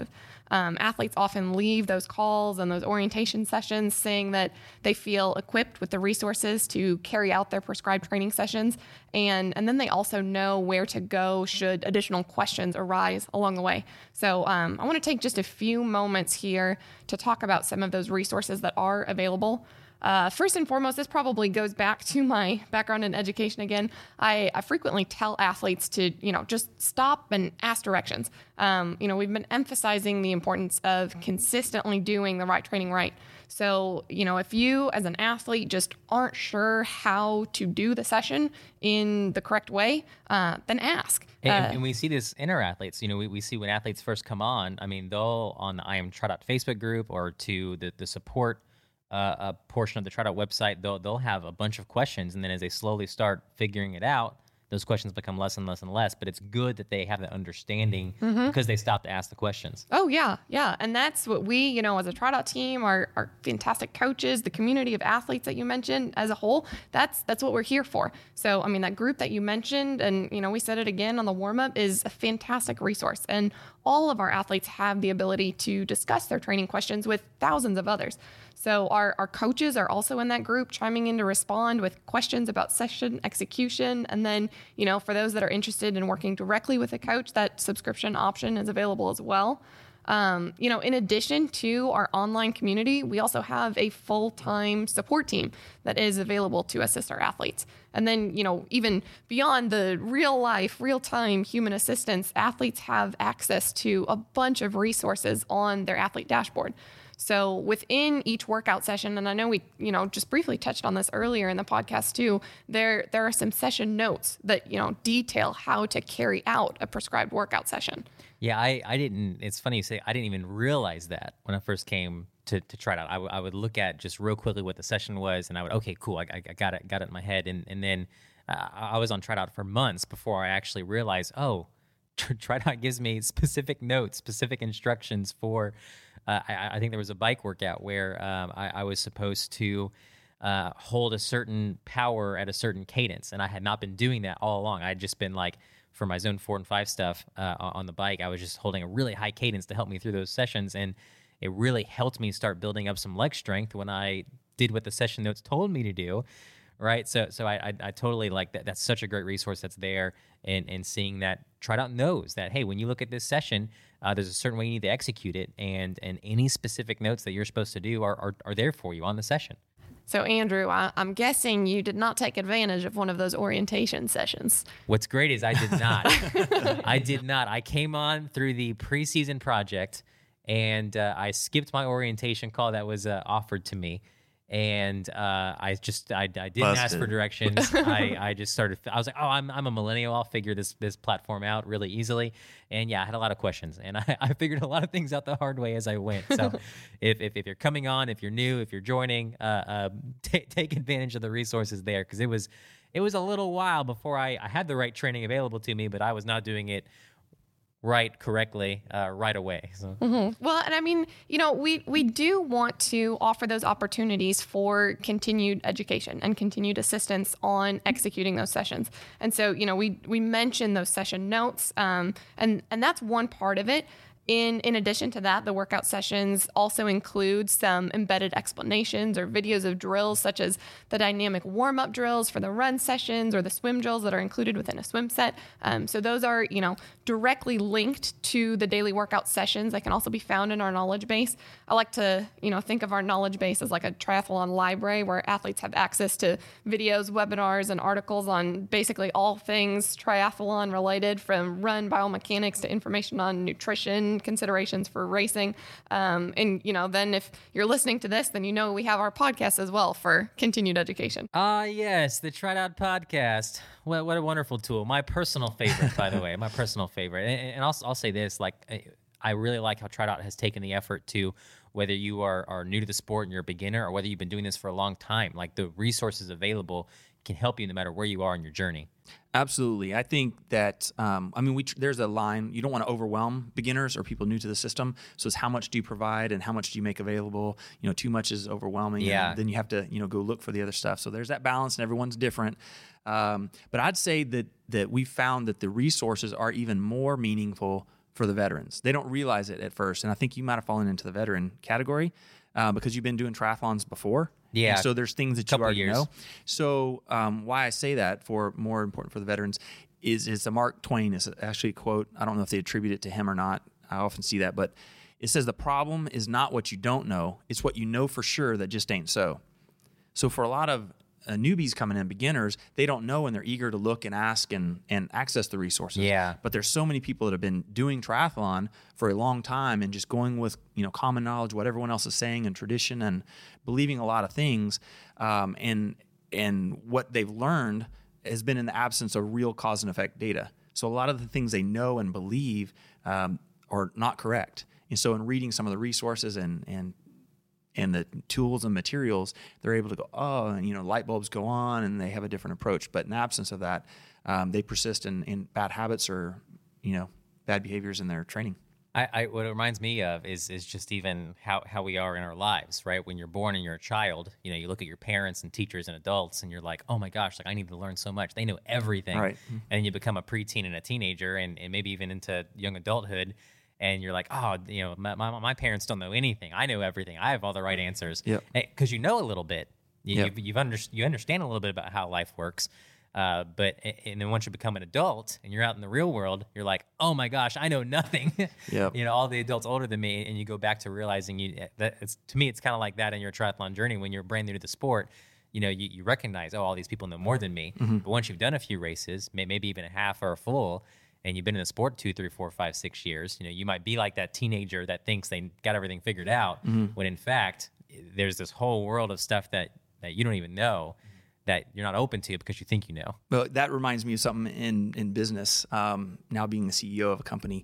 Athletes often leave those calls and those orientation sessions saying that they feel equipped with the resources to carry out their prescribed training sessions. And then they also know where to go should additional questions arise along the way. So I want to take just a few moments here to talk about some of those resources that are available. First and foremost, this probably goes back to my background in education again. I frequently tell athletes to, just stop and ask directions. We've been emphasizing the importance of consistently doing the right training right. So, if you as an athlete just aren't sure how to do the session in the correct way, then ask. And we see this in our athletes. We see when athletes first come on, they'll on the I Am Tryout Facebook group or to the support a portion of the Tryout website, they'll have a bunch of questions, and then as they slowly start figuring it out, those questions become less and less and less. But it's good that they have that understanding because they stop to ask the questions. Oh, yeah. And that's what we, as a Tryout team, our fantastic coaches, the community of athletes that you mentioned as a whole, that's what we're here for. So, that group that you mentioned, and, we said it again on the warm-up, is a fantastic resource. And all of our athletes have the ability to discuss their training questions with thousands of others. So our coaches are also in that group, chiming in to respond with questions about session execution. And then, for those that are interested in working directly with a coach, that subscription option is available as well. In addition to our online community, we also have a full-time support team that is available to assist our athletes. And then, even beyond the real-life, real-time human assistance, athletes have access to a bunch of resources on their athlete dashboard. So within each workout session, and I know we, just briefly touched on this earlier in the podcast too, there are some session notes that, detail how to carry out a prescribed workout session. Yeah, I didn't, it's funny you say, I didn't even realize that when I first came to try it out. I would look at just real quickly what the session was, and I would, okay, cool, I got it in my head. And then I was on Tryout for months before I actually realized, Tryout gives me specific notes, specific instructions for, I think there was a bike workout where I was supposed to hold a certain power at a certain cadence, and I had not been doing that all along. I had just been for my zone 4 and 5 stuff on the bike, I was just holding a really high cadence to help me through those sessions, and it really helped me start building up some leg strength when I did what the session notes told me to do. Right. So I totally like that. That's such a great resource that's there, and seeing that Tryout knows that, hey, when you look at this session, there's a certain way you need to execute it, and any specific notes that you're supposed to do are there for you on the session. So, Andrew, I'm guessing you did not take advantage of one of those orientation sessions. What's great is I did not. I did not. I came on through the preseason project, and I skipped my orientation call that was offered to me. And I didn't ask for directions. I just started. I was like, I'm a millennial. I'll figure this platform out really easily. And yeah, I had a lot of questions, and I figured a lot of things out the hard way as I went. So if you're coming on, if you're new, if you're joining, take advantage of the resources there, because it was a little while before I had the right training available to me, but I was not doing it correctly right away. So. Mm-hmm. Well, and we do want to offer those opportunities for continued education and continued assistance on executing those sessions. And so, we mentioned those session notes, and that's one part of it. In addition to that, the workout sessions also include some embedded explanations or videos of drills, such as the dynamic warm-up drills for the run sessions or the swim drills that are included within a swim set. So those are, directly linked to the daily workout sessions that can also be found in our knowledge base. I like to, think of our knowledge base as like a triathlon library where athletes have access to videos, webinars, and articles on basically all things triathlon related, from run biomechanics to information on nutrition, considerations for racing. And, then if you're listening to this, then we have our podcast as well for continued education. Yes, the Tryout podcast. What a wonderful tool. My personal favorite, by the way, And I'll say this, I really like how Tryout has taken the effort to, whether you are new to the sport and you're a beginner, or whether you've been doing this for a long time, the resources available can help you no matter where you are in your journey. Absolutely. I think that, there's a line, you don't want to overwhelm beginners or people new to the system. So it's how much do you provide and how much do you make available? Too much is overwhelming. Yeah. And then you have to, go look for the other stuff. So there's that balance, and everyone's different. But I'd say that we found that the resources are even more meaningful for the veterans. They don't realize it at first. And I think you might have fallen into the veteran category because you've been doing triathlons before. Yeah. And so there's things that you couple already years. know. So why I say that for more important for the veterans is it's a Mark Twain. It's actually a quote. I don't know if they attribute it to him or not. I often see that. But it says the problem is not what you don't know. It's what you know for sure that just ain't so. So for a lot of newbies coming in, beginners, they don't know and they're eager to look and ask and access the resources. Yeah. But there's so many people that have been doing triathlon for a long time and just going with common knowledge, what everyone else is saying and tradition and believing a lot of things. And what they've learned has been in the absence of real cause and effect data. So a lot of the things they know and believe are not correct. And so in reading some of the resources and the tools and materials, they're able to go, light bulbs go on, and they have a different approach. But in the absence of that, they persist in bad habits or, bad behaviors in their training. What it reminds me of is just even how we are in our lives, right? When you're born and you're a child, you look at your parents and teachers and adults, and you're like, oh my gosh, I need to learn so much. They know everything. Right. And then you become a preteen and a teenager, and maybe even into young adulthood. And you're like, my parents don't know anything. I know everything. I have all the right answers. Yep. Because you know a little bit. Yep. You understand a little bit about how life works. And then once you become an adult and you're out in the real world, you're like, oh my gosh, I know nothing. Yep. All the adults older than me, and you go back to realizing to me, it's kind of like that in your triathlon journey when you're brand new to the sport. You recognize, all these people know more than me. Mm-hmm. But once you've done a few races, maybe even a half or a full, and you've been in the sport 2, 3, 4, 5, 6 years, you might be like that teenager that thinks they got everything figured out, when in fact, there's this whole world of stuff that you don't even know, that you're not open to because you think you know. Well, that reminds me of something in business. Now being the CEO of a company,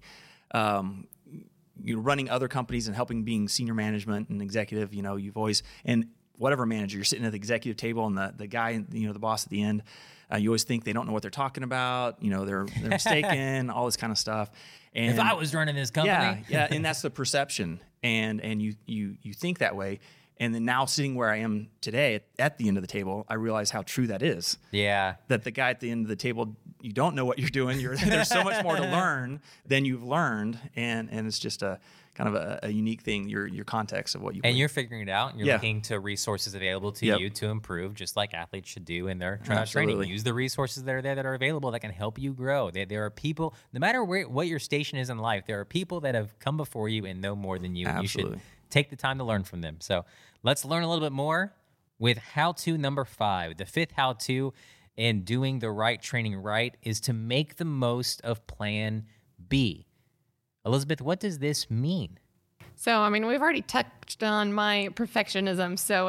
you're running other companies and helping being senior management and executive, you've always, and whatever manager, you're sitting at the executive table and the guy, the boss at the end, you always think they don't know what they're talking about. They're mistaken, all this kind of stuff. And if I was running this company. Yeah. And that's the perception. And you think that way. And then now sitting where I am today at the end of the table, I realize how true that is. Yeah. That the guy at the end of the table, you don't know what you're doing. There's so much more to learn than you've learned. And it's just a kind of a unique thing, your context of what you And you're figuring it out. And you're Yeah. looking to resources available to Yep. you to improve, just like athletes should do in their training. Absolutely. Use the resources that are there that are available that can help you grow. There are people, no matter what your station is in life, there are people that have come before you and know more than you. And you Absolutely. should take the time to learn from them. So let's learn a little bit more with how-to number 5. The 5th how-to in doing the right training right is to make the most of Plan B. Elizabeth, what does this mean? So, we've already touched on my perfectionism. So,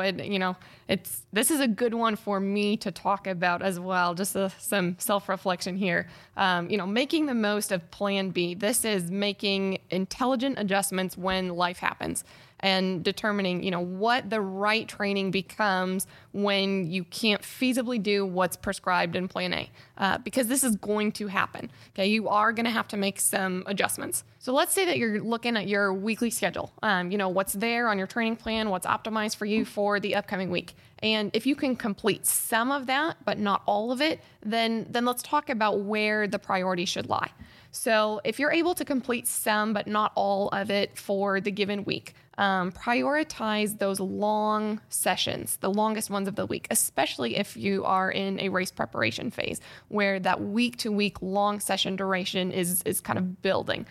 this is a good one for me to talk about as well. Just some self-reflection here. Making the most of Plan B. This is making intelligent adjustments when life happens and determining, what the right training becomes when you can't feasibly do what's prescribed in Plan A, because this is going to happen. Okay, you are going to have to make some adjustments. So let's say that you're looking at your weekly schedule. What's there on your training plan, what's optimized for you for the upcoming week. And if you can complete some of that, but not all of it, then let's talk about where the priority should lie. So if you're able to complete some, but not all of it for the given week, prioritize those long sessions, the longest ones of the week, especially if you are in a race preparation phase where that week to week long session duration is kind of building.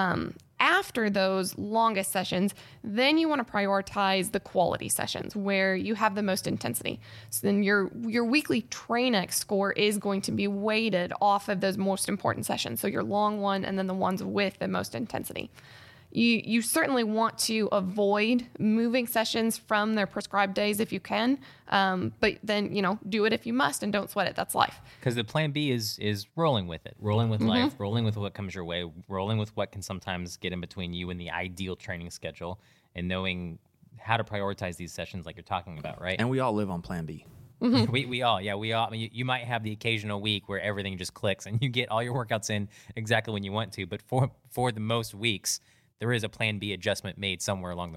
After those longest sessions, then you want to prioritize the quality sessions where you have the most intensity. So then your weekly TrainX score is going to be weighted off of those most important sessions. So your long one and then the ones with the most intensity. You certainly want to avoid moving sessions from their prescribed days if you can, but then, do it if you must and don't sweat it. That's life. Because the Plan B is rolling with it, rolling with life, rolling with what comes your way, rolling with what can sometimes get in between you and the ideal training schedule, and knowing how to prioritize these sessions like you're talking about, right? And we all live on Plan B. We all. You might have the occasional week where everything just clicks and you get all your workouts in exactly when you want to, but for the most weeks, there is a Plan B adjustment made somewhere along the way.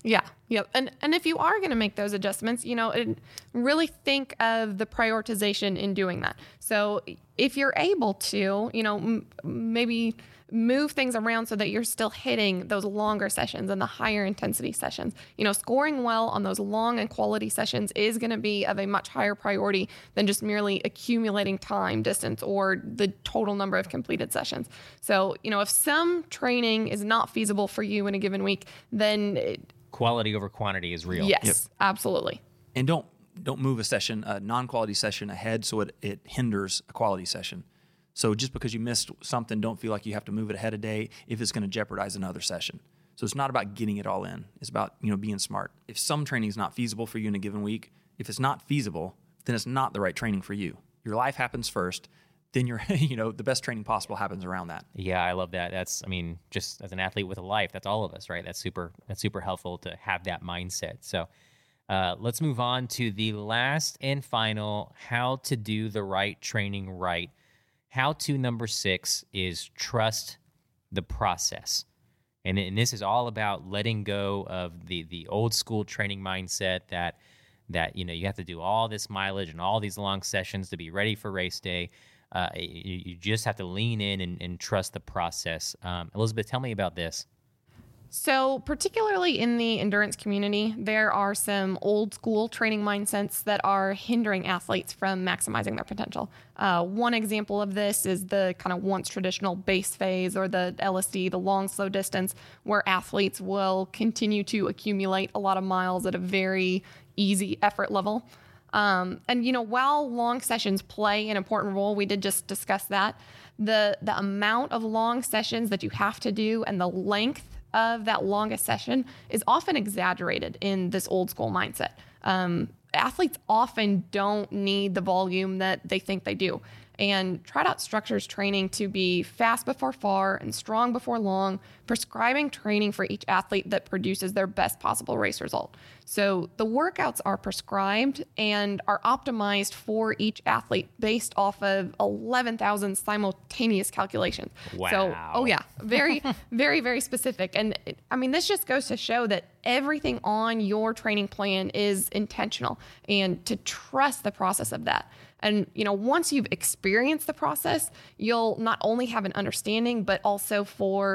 Yeah. Yep. And if you are going to make those adjustments, really think of the prioritization in doing that. So if you're able to, maybe move things around so that you're still hitting those longer sessions and the higher intensity sessions. Scoring well on those long and quality sessions is going to be of a much higher priority than just merely accumulating time, distance, or the total number of completed sessions. So, if some training is not feasible for you in a given week, then quality over quantity is real. Yes, absolutely. And don't move a non-quality session ahead so it hinders a quality session. So just because you missed something, don't feel like you have to move it ahead a day if it's going to jeopardize another session. So it's not about getting it all in. It's about, being smart. If some training is not feasible for you in a given week, if it's not feasible, then it's not the right training for you. Your life happens first. Then the best training possible happens around that. Yeah, I love that. Just as an athlete with a life, that's all of us, right? That's super helpful to have that mindset. So let's move on to the last and final, how to do the right training right. How-to number 6 is trust the process. And this is all about letting go of the old school training mindset that you have to do all this mileage and all these long sessions to be ready for race day. You just have to lean in and trust the process. Elizabeth, tell me about this. So particularly in the endurance community, there are some old school training mindsets that are hindering athletes from maximizing their potential. One example of this is the kind of once traditional base phase, or the LSD, the long, slow distance, where athletes will continue to accumulate a lot of miles at a very easy effort level. While long sessions play an important role, we did just discuss that, the amount of long sessions that you have to do and the length of that longest session is often exaggerated in this old school mindset. Athletes often don't need the volume that they think they do. And TriDot structures training to be fast before far and strong before long, prescribing training for each athlete that produces their best possible race result. So the workouts are prescribed and are optimized for each athlete based off of 11,000 simultaneous calculations. Wow. So, very, very, very specific. And this just goes to show that everything on your training plan is intentional, and to trust the process of that. And, once you've experienced the process, you'll not only have an understanding, but also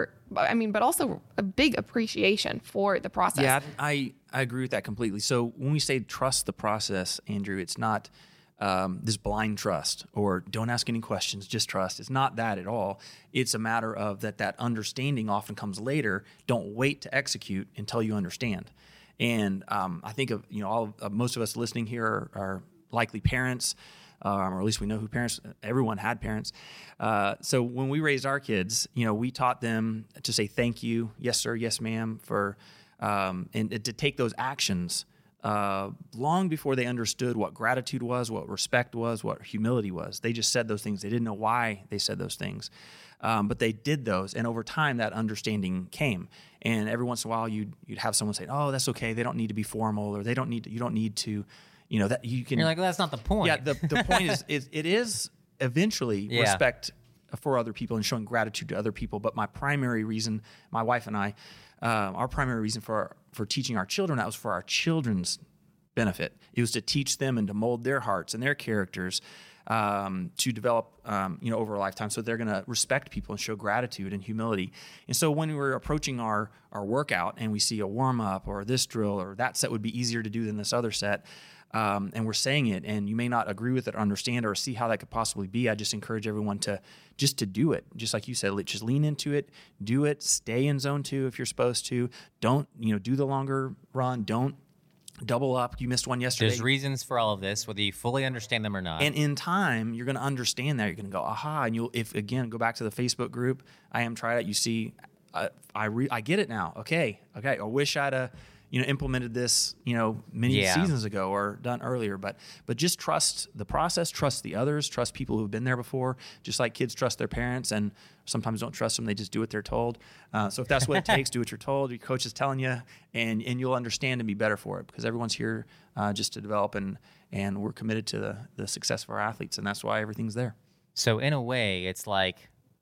a big appreciation for the process. Yeah, I agree with that completely. So when we say trust the process, Andrew, it's not this blind trust or don't ask any questions, just trust. It's not that at all. It's a matter of that understanding often comes later. Don't wait to execute until you understand. And I think of, most of us listening here are likely parents, or at least we know who parents, everyone had parents. So when we raised our kids, we taught them to say thank you, yes sir, yes ma'am, and to take those actions long before they understood what gratitude was, what respect was, what humility was. They just said those things. They didn't know why they said those things. But they did those, and over time that understanding came. And every once in a while you'd have someone say, oh, that's okay, they don't need to be formal, or you don't need to that you can. You're like, well, that's not the point. Yeah, the point is it is eventually respect for other people and showing gratitude to other people. But my primary reason, my wife and I, our primary reason for teaching our children, that was for our children's benefit. It was to teach them and to mold their hearts and their characters to develop, over a lifetime. So they're going to respect people and show gratitude and humility. And so when we're approaching our workout and we see a warm up or this drill or that set would be easier to do than this other set, and we're saying it, and you may not agree with it or understand or see how that could possibly be, I just encourage everyone to do it. Just like you said, just lean into it, do it, stay in zone 2 if you're supposed to. Don't, do the longer run. Don't double up. You missed one yesterday. There's reasons for all of this, whether you fully understand them or not. And in time, you're going to understand that. You're going to go, aha. And go back to the Facebook group, I am TriDot. You see, I get it now. Okay. I wish I'd implemented this, many seasons ago or done earlier. But just trust the process, trust the others, trust people who've been there before. Just like kids trust their parents and sometimes don't trust them, they just do what they're told. So if that's what it takes, do what you're told. Your coach is telling you, and you'll understand and be better for it, because everyone's here just to develop, and we're committed to the success of our athletes, and that's why everything's there. So in a way, it's like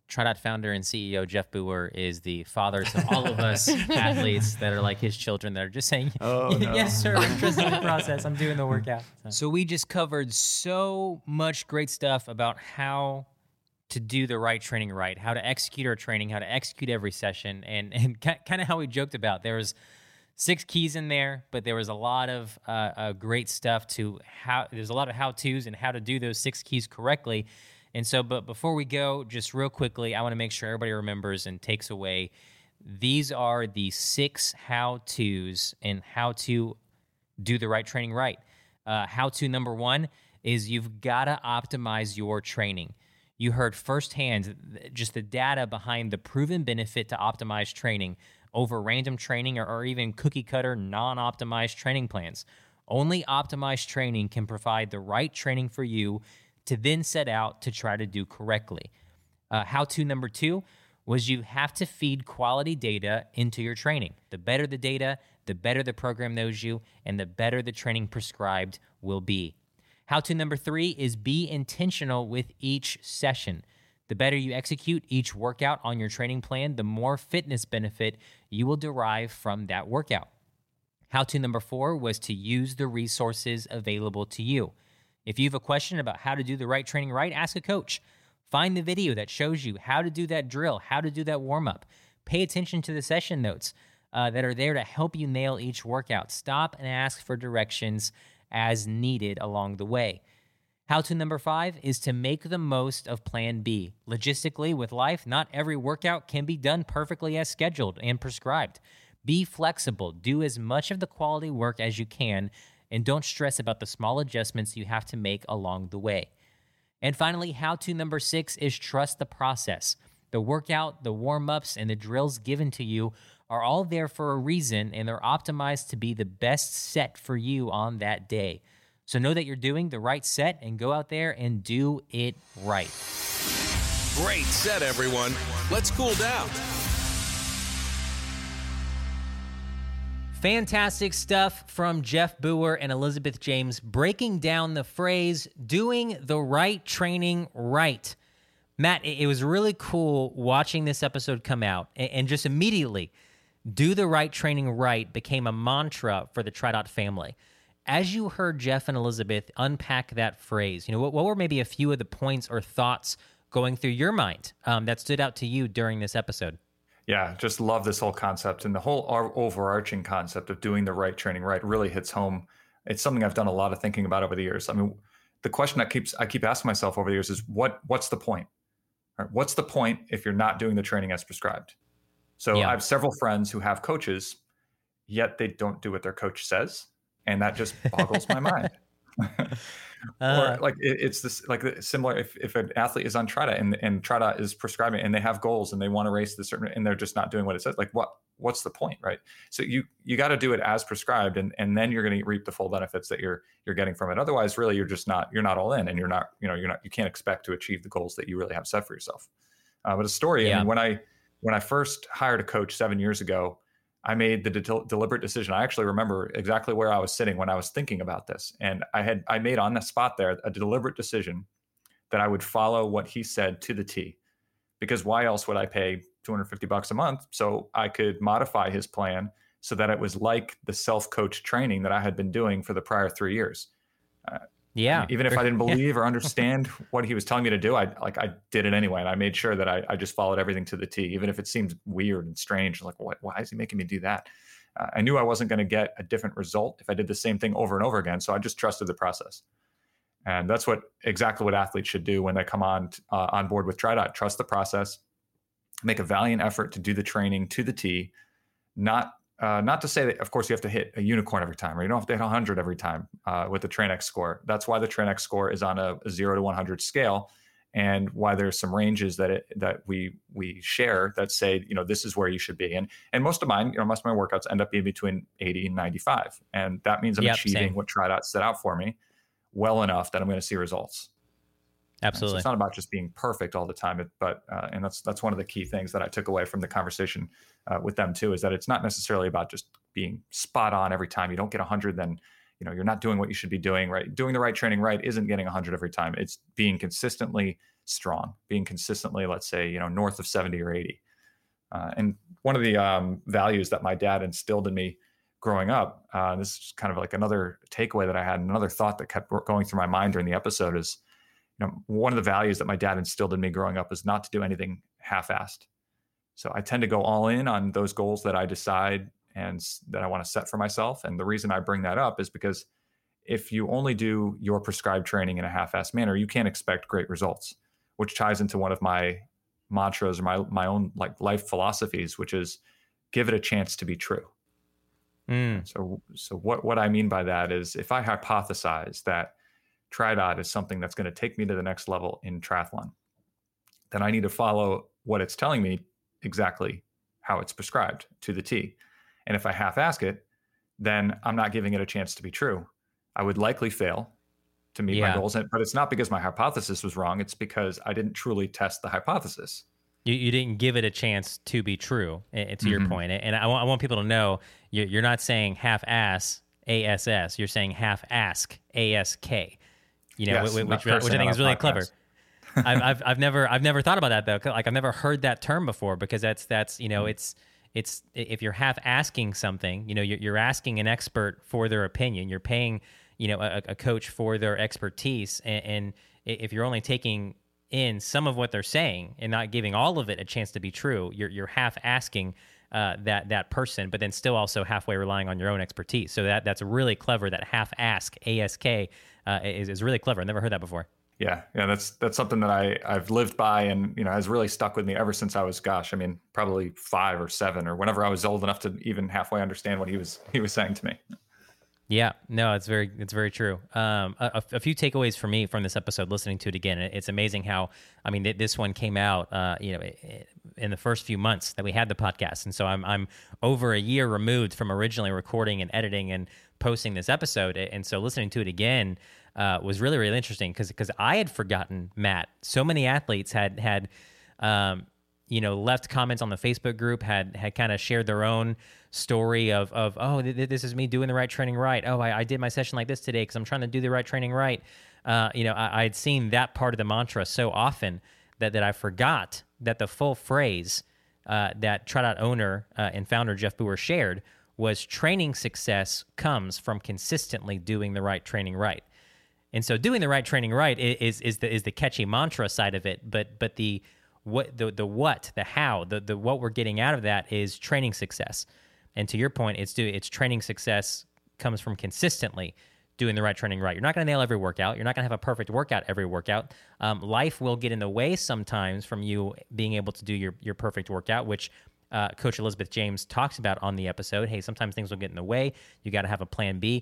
TriDot founder and CEO Jeff Boer is the father to all of us athletes that are like his children that are just saying, yes, sir, I'm trusting the process. I'm doing the workout. So we just covered so much great stuff about how to do the right training right, how to execute our training, how to execute every session, and kind of how we joked about. There was 6 keys in there, but there was a lot of great stuff to how. There's a lot of how-tos and how to do those 6 keys correctly. And so, but before we go, just real quickly, I want to make sure everybody remembers and takes away. These are the 6 how-tos and how to do the right training right. How-to number 1 is you've got to optimize your training. You heard firsthand just the data behind the proven benefit to optimize training over random training or even cookie-cutter, non-optimized training plans. Only optimized training can provide the right training for you to then set out to try to do correctly. How-to number 2 was you have to feed quality data into your training. The better the data, the better the program knows you, and the better the training prescribed will be. How-to number 3 is be intentional with each session. The better you execute each workout on your training plan, the more fitness benefit you will derive from that workout. How-to number 4 was to use the resources available to you. If you have a question about how to do the right training right, ask a coach. Find the video that shows you how to do that drill, how to do that warm-up. Pay attention to the session notes that are there to help you nail each workout. Stop and ask for directions as needed along the way. How-to number 5 is to make the most of Plan B. Logistically, with life, not every workout can be done perfectly as scheduled and prescribed. Be flexible. Do as much of the quality work as you can, and don't stress about the small adjustments you have to make along the way. And finally, how-to number 6 is trust the process. The workout, the warm-ups, and the drills given to you are all there for a reason, and they're optimized to be the best set for you on that day. So know that you're doing the right set and go out there and do it right. Great set, everyone. Let's cool down. Fantastic stuff from Jeff Boer and Elizabeth James breaking down the phrase, doing the right training right. Matt, it was really cool watching this episode come out and just immediately do the right training right became a mantra for the TriDot family. As you heard Jeff and Elizabeth unpack that phrase, what were maybe a few of the points or thoughts going through your mind that stood out to you during this episode? Yeah, just love this whole concept, and the whole overarching concept of doing the right training right really hits home. It's something I've done a lot of thinking about over the years. I mean, the question I keep asking myself over the years is what's the point? Right? What's the point if you're not doing the training as prescribed? So I have several friends who have coaches, yet they don't do what their coach says, and that just boggles my mind. Or like it's this like similar if an athlete is on TriDot and TriDot is prescribing and they have goals and they want to race this certain and they're just not doing what it says, like what's the point, right? So you got to do it as prescribed, and then you're going to reap the full benefits that you're getting from it. Otherwise, really, you're not all in, and you can't expect to achieve the goals that you really have set for yourself. But a story, I mean, when I first hired a coach 7 years ago, I made the deliberate decision. I actually remember exactly where I was sitting when I was thinking about this. And I made on the spot there a deliberate decision that I would follow what he said to the T, because why else would I pay $250 a month so I could modify his plan so that it was like the self-coach training that I had been doing for the prior 3 years. Even if I didn't believe or understand what he was telling me to do, I did it anyway. And I made sure that I just followed everything to the T, even if it seemed weird and strange. Like, why is he making me do that? I knew I wasn't going to get a different result if I did the same thing over and over again. So I just trusted the process. And that's exactly what athletes should do when they come on board with TriDot. Trust the process, make a valiant effort to do the training to the T, not to say that, of course, you have to hit a unicorn every time, or you don't have to hit 100 every time with the TrainX score. That's why the TrainX score is on a 0 to 100 scale, and why there's some ranges that we share that say, this is where you should be. And most of my workouts end up being between 80 and 95, and that means I'm achieving what TriDot set out for me well enough that I'm going to see results. Absolutely. So it's not about just being perfect all the time, but and that's one of the key things that I took away from the conversation with them too, is that it's not necessarily about just being spot on every time. You don't get 100, then you're not doing what you should be doing, right? Doing the right training right isn't getting 100 every time. It's being consistently strong, being consistently, let's say, north of 70 or 80. And one of the values that my dad instilled in me growing up, this is kind of like another takeaway that I had, another thought that kept going through my mind during the episode is, one of the values that my dad instilled in me growing up is not to do anything half-assed. So I tend to go all in on those goals that I decide and that I want to set for myself. And the reason I bring that up is because if you only do your prescribed training in a half-assed manner, you can't expect great results, which ties into one of my mantras or my own like life philosophies, which is give it a chance to be true. So what I mean by that is if I hypothesize that TriDot is something that's going to take me to the next level in triathlon, then I need to follow what it's telling me exactly how it's prescribed to the T. And if I half-ask it, then I'm not giving it a chance to be true. I would likely fail to meet my goals, but it's not because my hypothesis was wrong. It's because I didn't truly test the hypothesis. You didn't give it a chance to be true, to your point. And I want people to know you're not saying half-ass, ASS. You're saying half-ask, ASK. Yes, which I think is really clever. I've never thought about that though. Like I've never heard that term before because that's it's if you're half asking something, you're asking an expert for their opinion. You're paying, a coach for their expertise, and if you're only taking in some of what they're saying and not giving all of it a chance to be true, you're half asking that person, but then still also halfway relying on your own expertise. So that's really clever. That half ask, ASK, is really clever. I've never heard that before. Yeah, that's something that I've lived by and, has really stuck with me ever since I was, probably 5 or 7 or whenever I was old enough to even halfway understand what he was saying to me. Yeah, no, it's very true. A few takeaways for me from this episode, listening to it again. It's amazing how, this one came out, in the first few months that we had the podcast. And so I'm over a year removed from originally recording and editing and posting this episode. And so listening to it again, was really, really interesting because I had forgotten Matt. So many athletes had left comments on the Facebook group, had kind of shared their own story of this is me doing the right training right. Oh, I did my session like this today because I'm trying to do the right training right. I had seen that part of the mantra so often that I forgot that the full phrase that TriDot owner and founder Jeff Boer shared was training success comes from consistently doing the right training right. And so doing the right training right is the catchy mantra side of it, but the how, the what we're getting out of that is training success. And to your point, it's training success comes from consistently doing the right training right. You're not going to nail every workout. You're not going to have a perfect workout every workout. Life will get in the way sometimes from you being able to do your perfect workout, which Coach Elizabeth James talks about on the episode. Hey, sometimes things will get in the way. You got to have a plan B.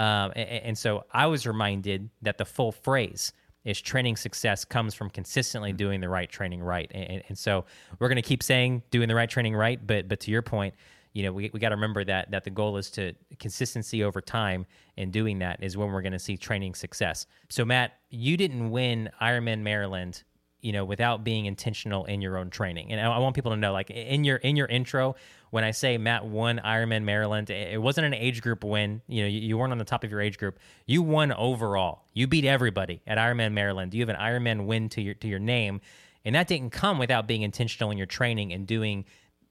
And so I was reminded that the full phrase is training success comes from consistently doing the right training right. And so we're going to keep saying doing the right training right. But to your point, we got to remember that the goal is to consistency over time, and doing that is when we're going to see training success. So Matt, you didn't win Ironman Maryland without being intentional in your own training. And I want people to know, like in your intro, when I say Matt won Ironman Maryland, it wasn't an age group win. You weren't on the top of your age group. You won overall. You beat everybody at Ironman Maryland. You have an Ironman win to your name, and that didn't come without being intentional in your training and doing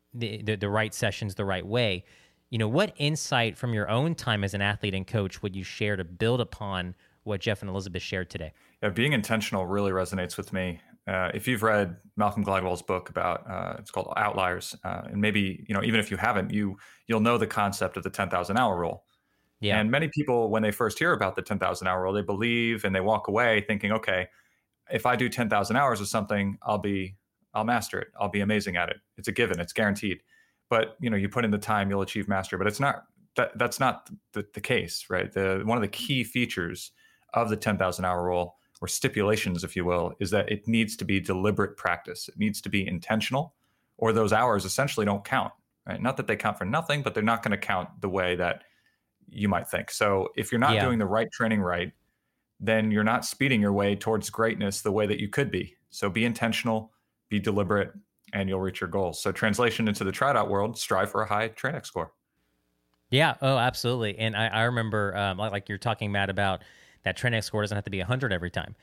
the right sessions the right way. What insight from your own time as an athlete and coach would you share to build upon what Jeff and Elizabeth shared today? Yeah, being intentional really resonates with me. If you've read Malcolm Gladwell's book about, it's called Outliers, and maybe, even if you haven't, you'll know the concept of the 10,000 hour rule. Yeah. And many people, when they first hear about the 10,000 hour rule, they believe and they walk away thinking, okay, if I do 10,000 hours of something, I'll master it. I'll be amazing at it. It's a given. It's guaranteed. But, you put in the time, you'll achieve mastery. But it's not that's not the case, right? One of the key features of the 10,000 hour rule, or stipulations, if you will, is that it needs to be deliberate practice. It needs to be intentional, or those hours essentially don't count, right? Not that they count for nothing, but they're not going to count the way that you might think. So if you're not doing the right training right, then you're not speeding your way towards greatness the way that you could be. So be intentional, be deliberate, and you'll reach your goals. So translation into the TriDot world, strive for a high TrainX score. Yeah. Oh, absolutely. And I remember, like you're talking, Matt, about that TrainX score doesn't have to be 100 every time.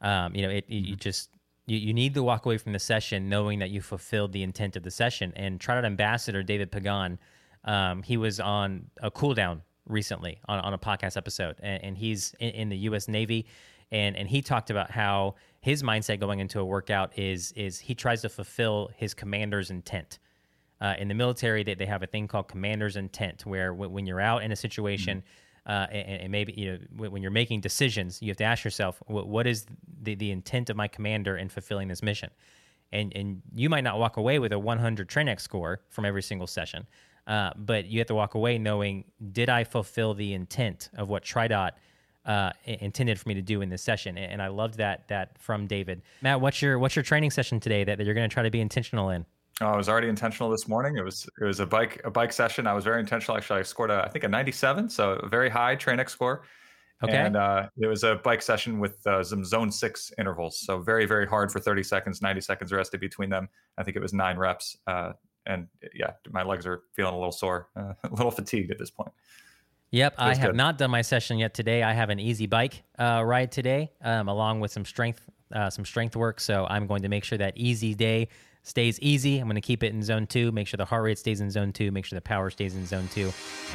You need to walk away from the session knowing that you fulfilled the intent of the session. And TriDot Ambassador David Pagan, he was on a cool down recently on a podcast episode, and he's in the U.S. Navy, and he talked about how his mindset going into a workout is he tries to fulfill his commander's intent. In the military, they have a thing called commander's intent, where when you're out in a situation, and maybe when you're making decisions, you have to ask yourself, what is the intent of my commander in fulfilling this mission? And you might not walk away with a 100 TrainX score from every single session, but you have to walk away knowing, did I fulfill the intent of what TriDot intended for me to do in this session? And I loved that from David. Matt, what's your training session today that you're going to try to be intentional in? Oh, I was already intentional this morning. It was a bike session. I was very intentional. Actually, I scored I think a 97, so a very high TrainX score. Okay. And it was a bike session with some zone 6 intervals. So very, very hard for 30 seconds, 90 seconds rested between them. I think it was 9 reps. And yeah, my legs are feeling a little sore, a little fatigued at this point. Yep, I have not done my session yet today. I have an easy bike ride today, along with some strength work. So I'm going to make sure that easy day stays easy. I'm going to keep it in zone 2, make sure the heart rate stays in zone 2, make sure the power stays in zone 2.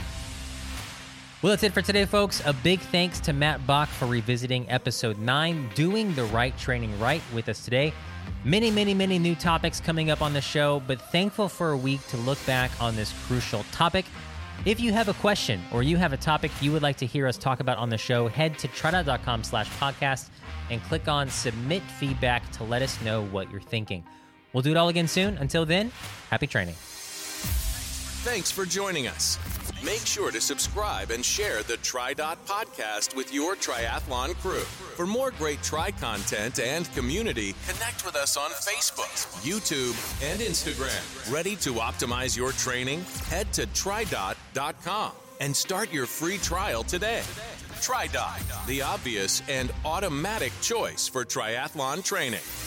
Well, that's it for today, folks. A big thanks to Matt Bach for revisiting episode 9, doing the right training right with us today. Many, many, many new topics coming up on the show, but thankful for a week to look back on this crucial topic. If you have a question or you have a topic you would like to hear us talk about on the show, head to tridot.com/podcast and click on Submit Feedback to let us know what you're thinking. We'll do it all again soon. Until then, happy training. Thanks for joining us. Make sure to subscribe and share the TriDot podcast with your triathlon crew. For more great Tri content and community, connect with us on Facebook, YouTube, and Instagram. Ready to optimize your training? Head to tridot.com and start your free trial today. TriDot, the obvious and automatic choice for triathlon training.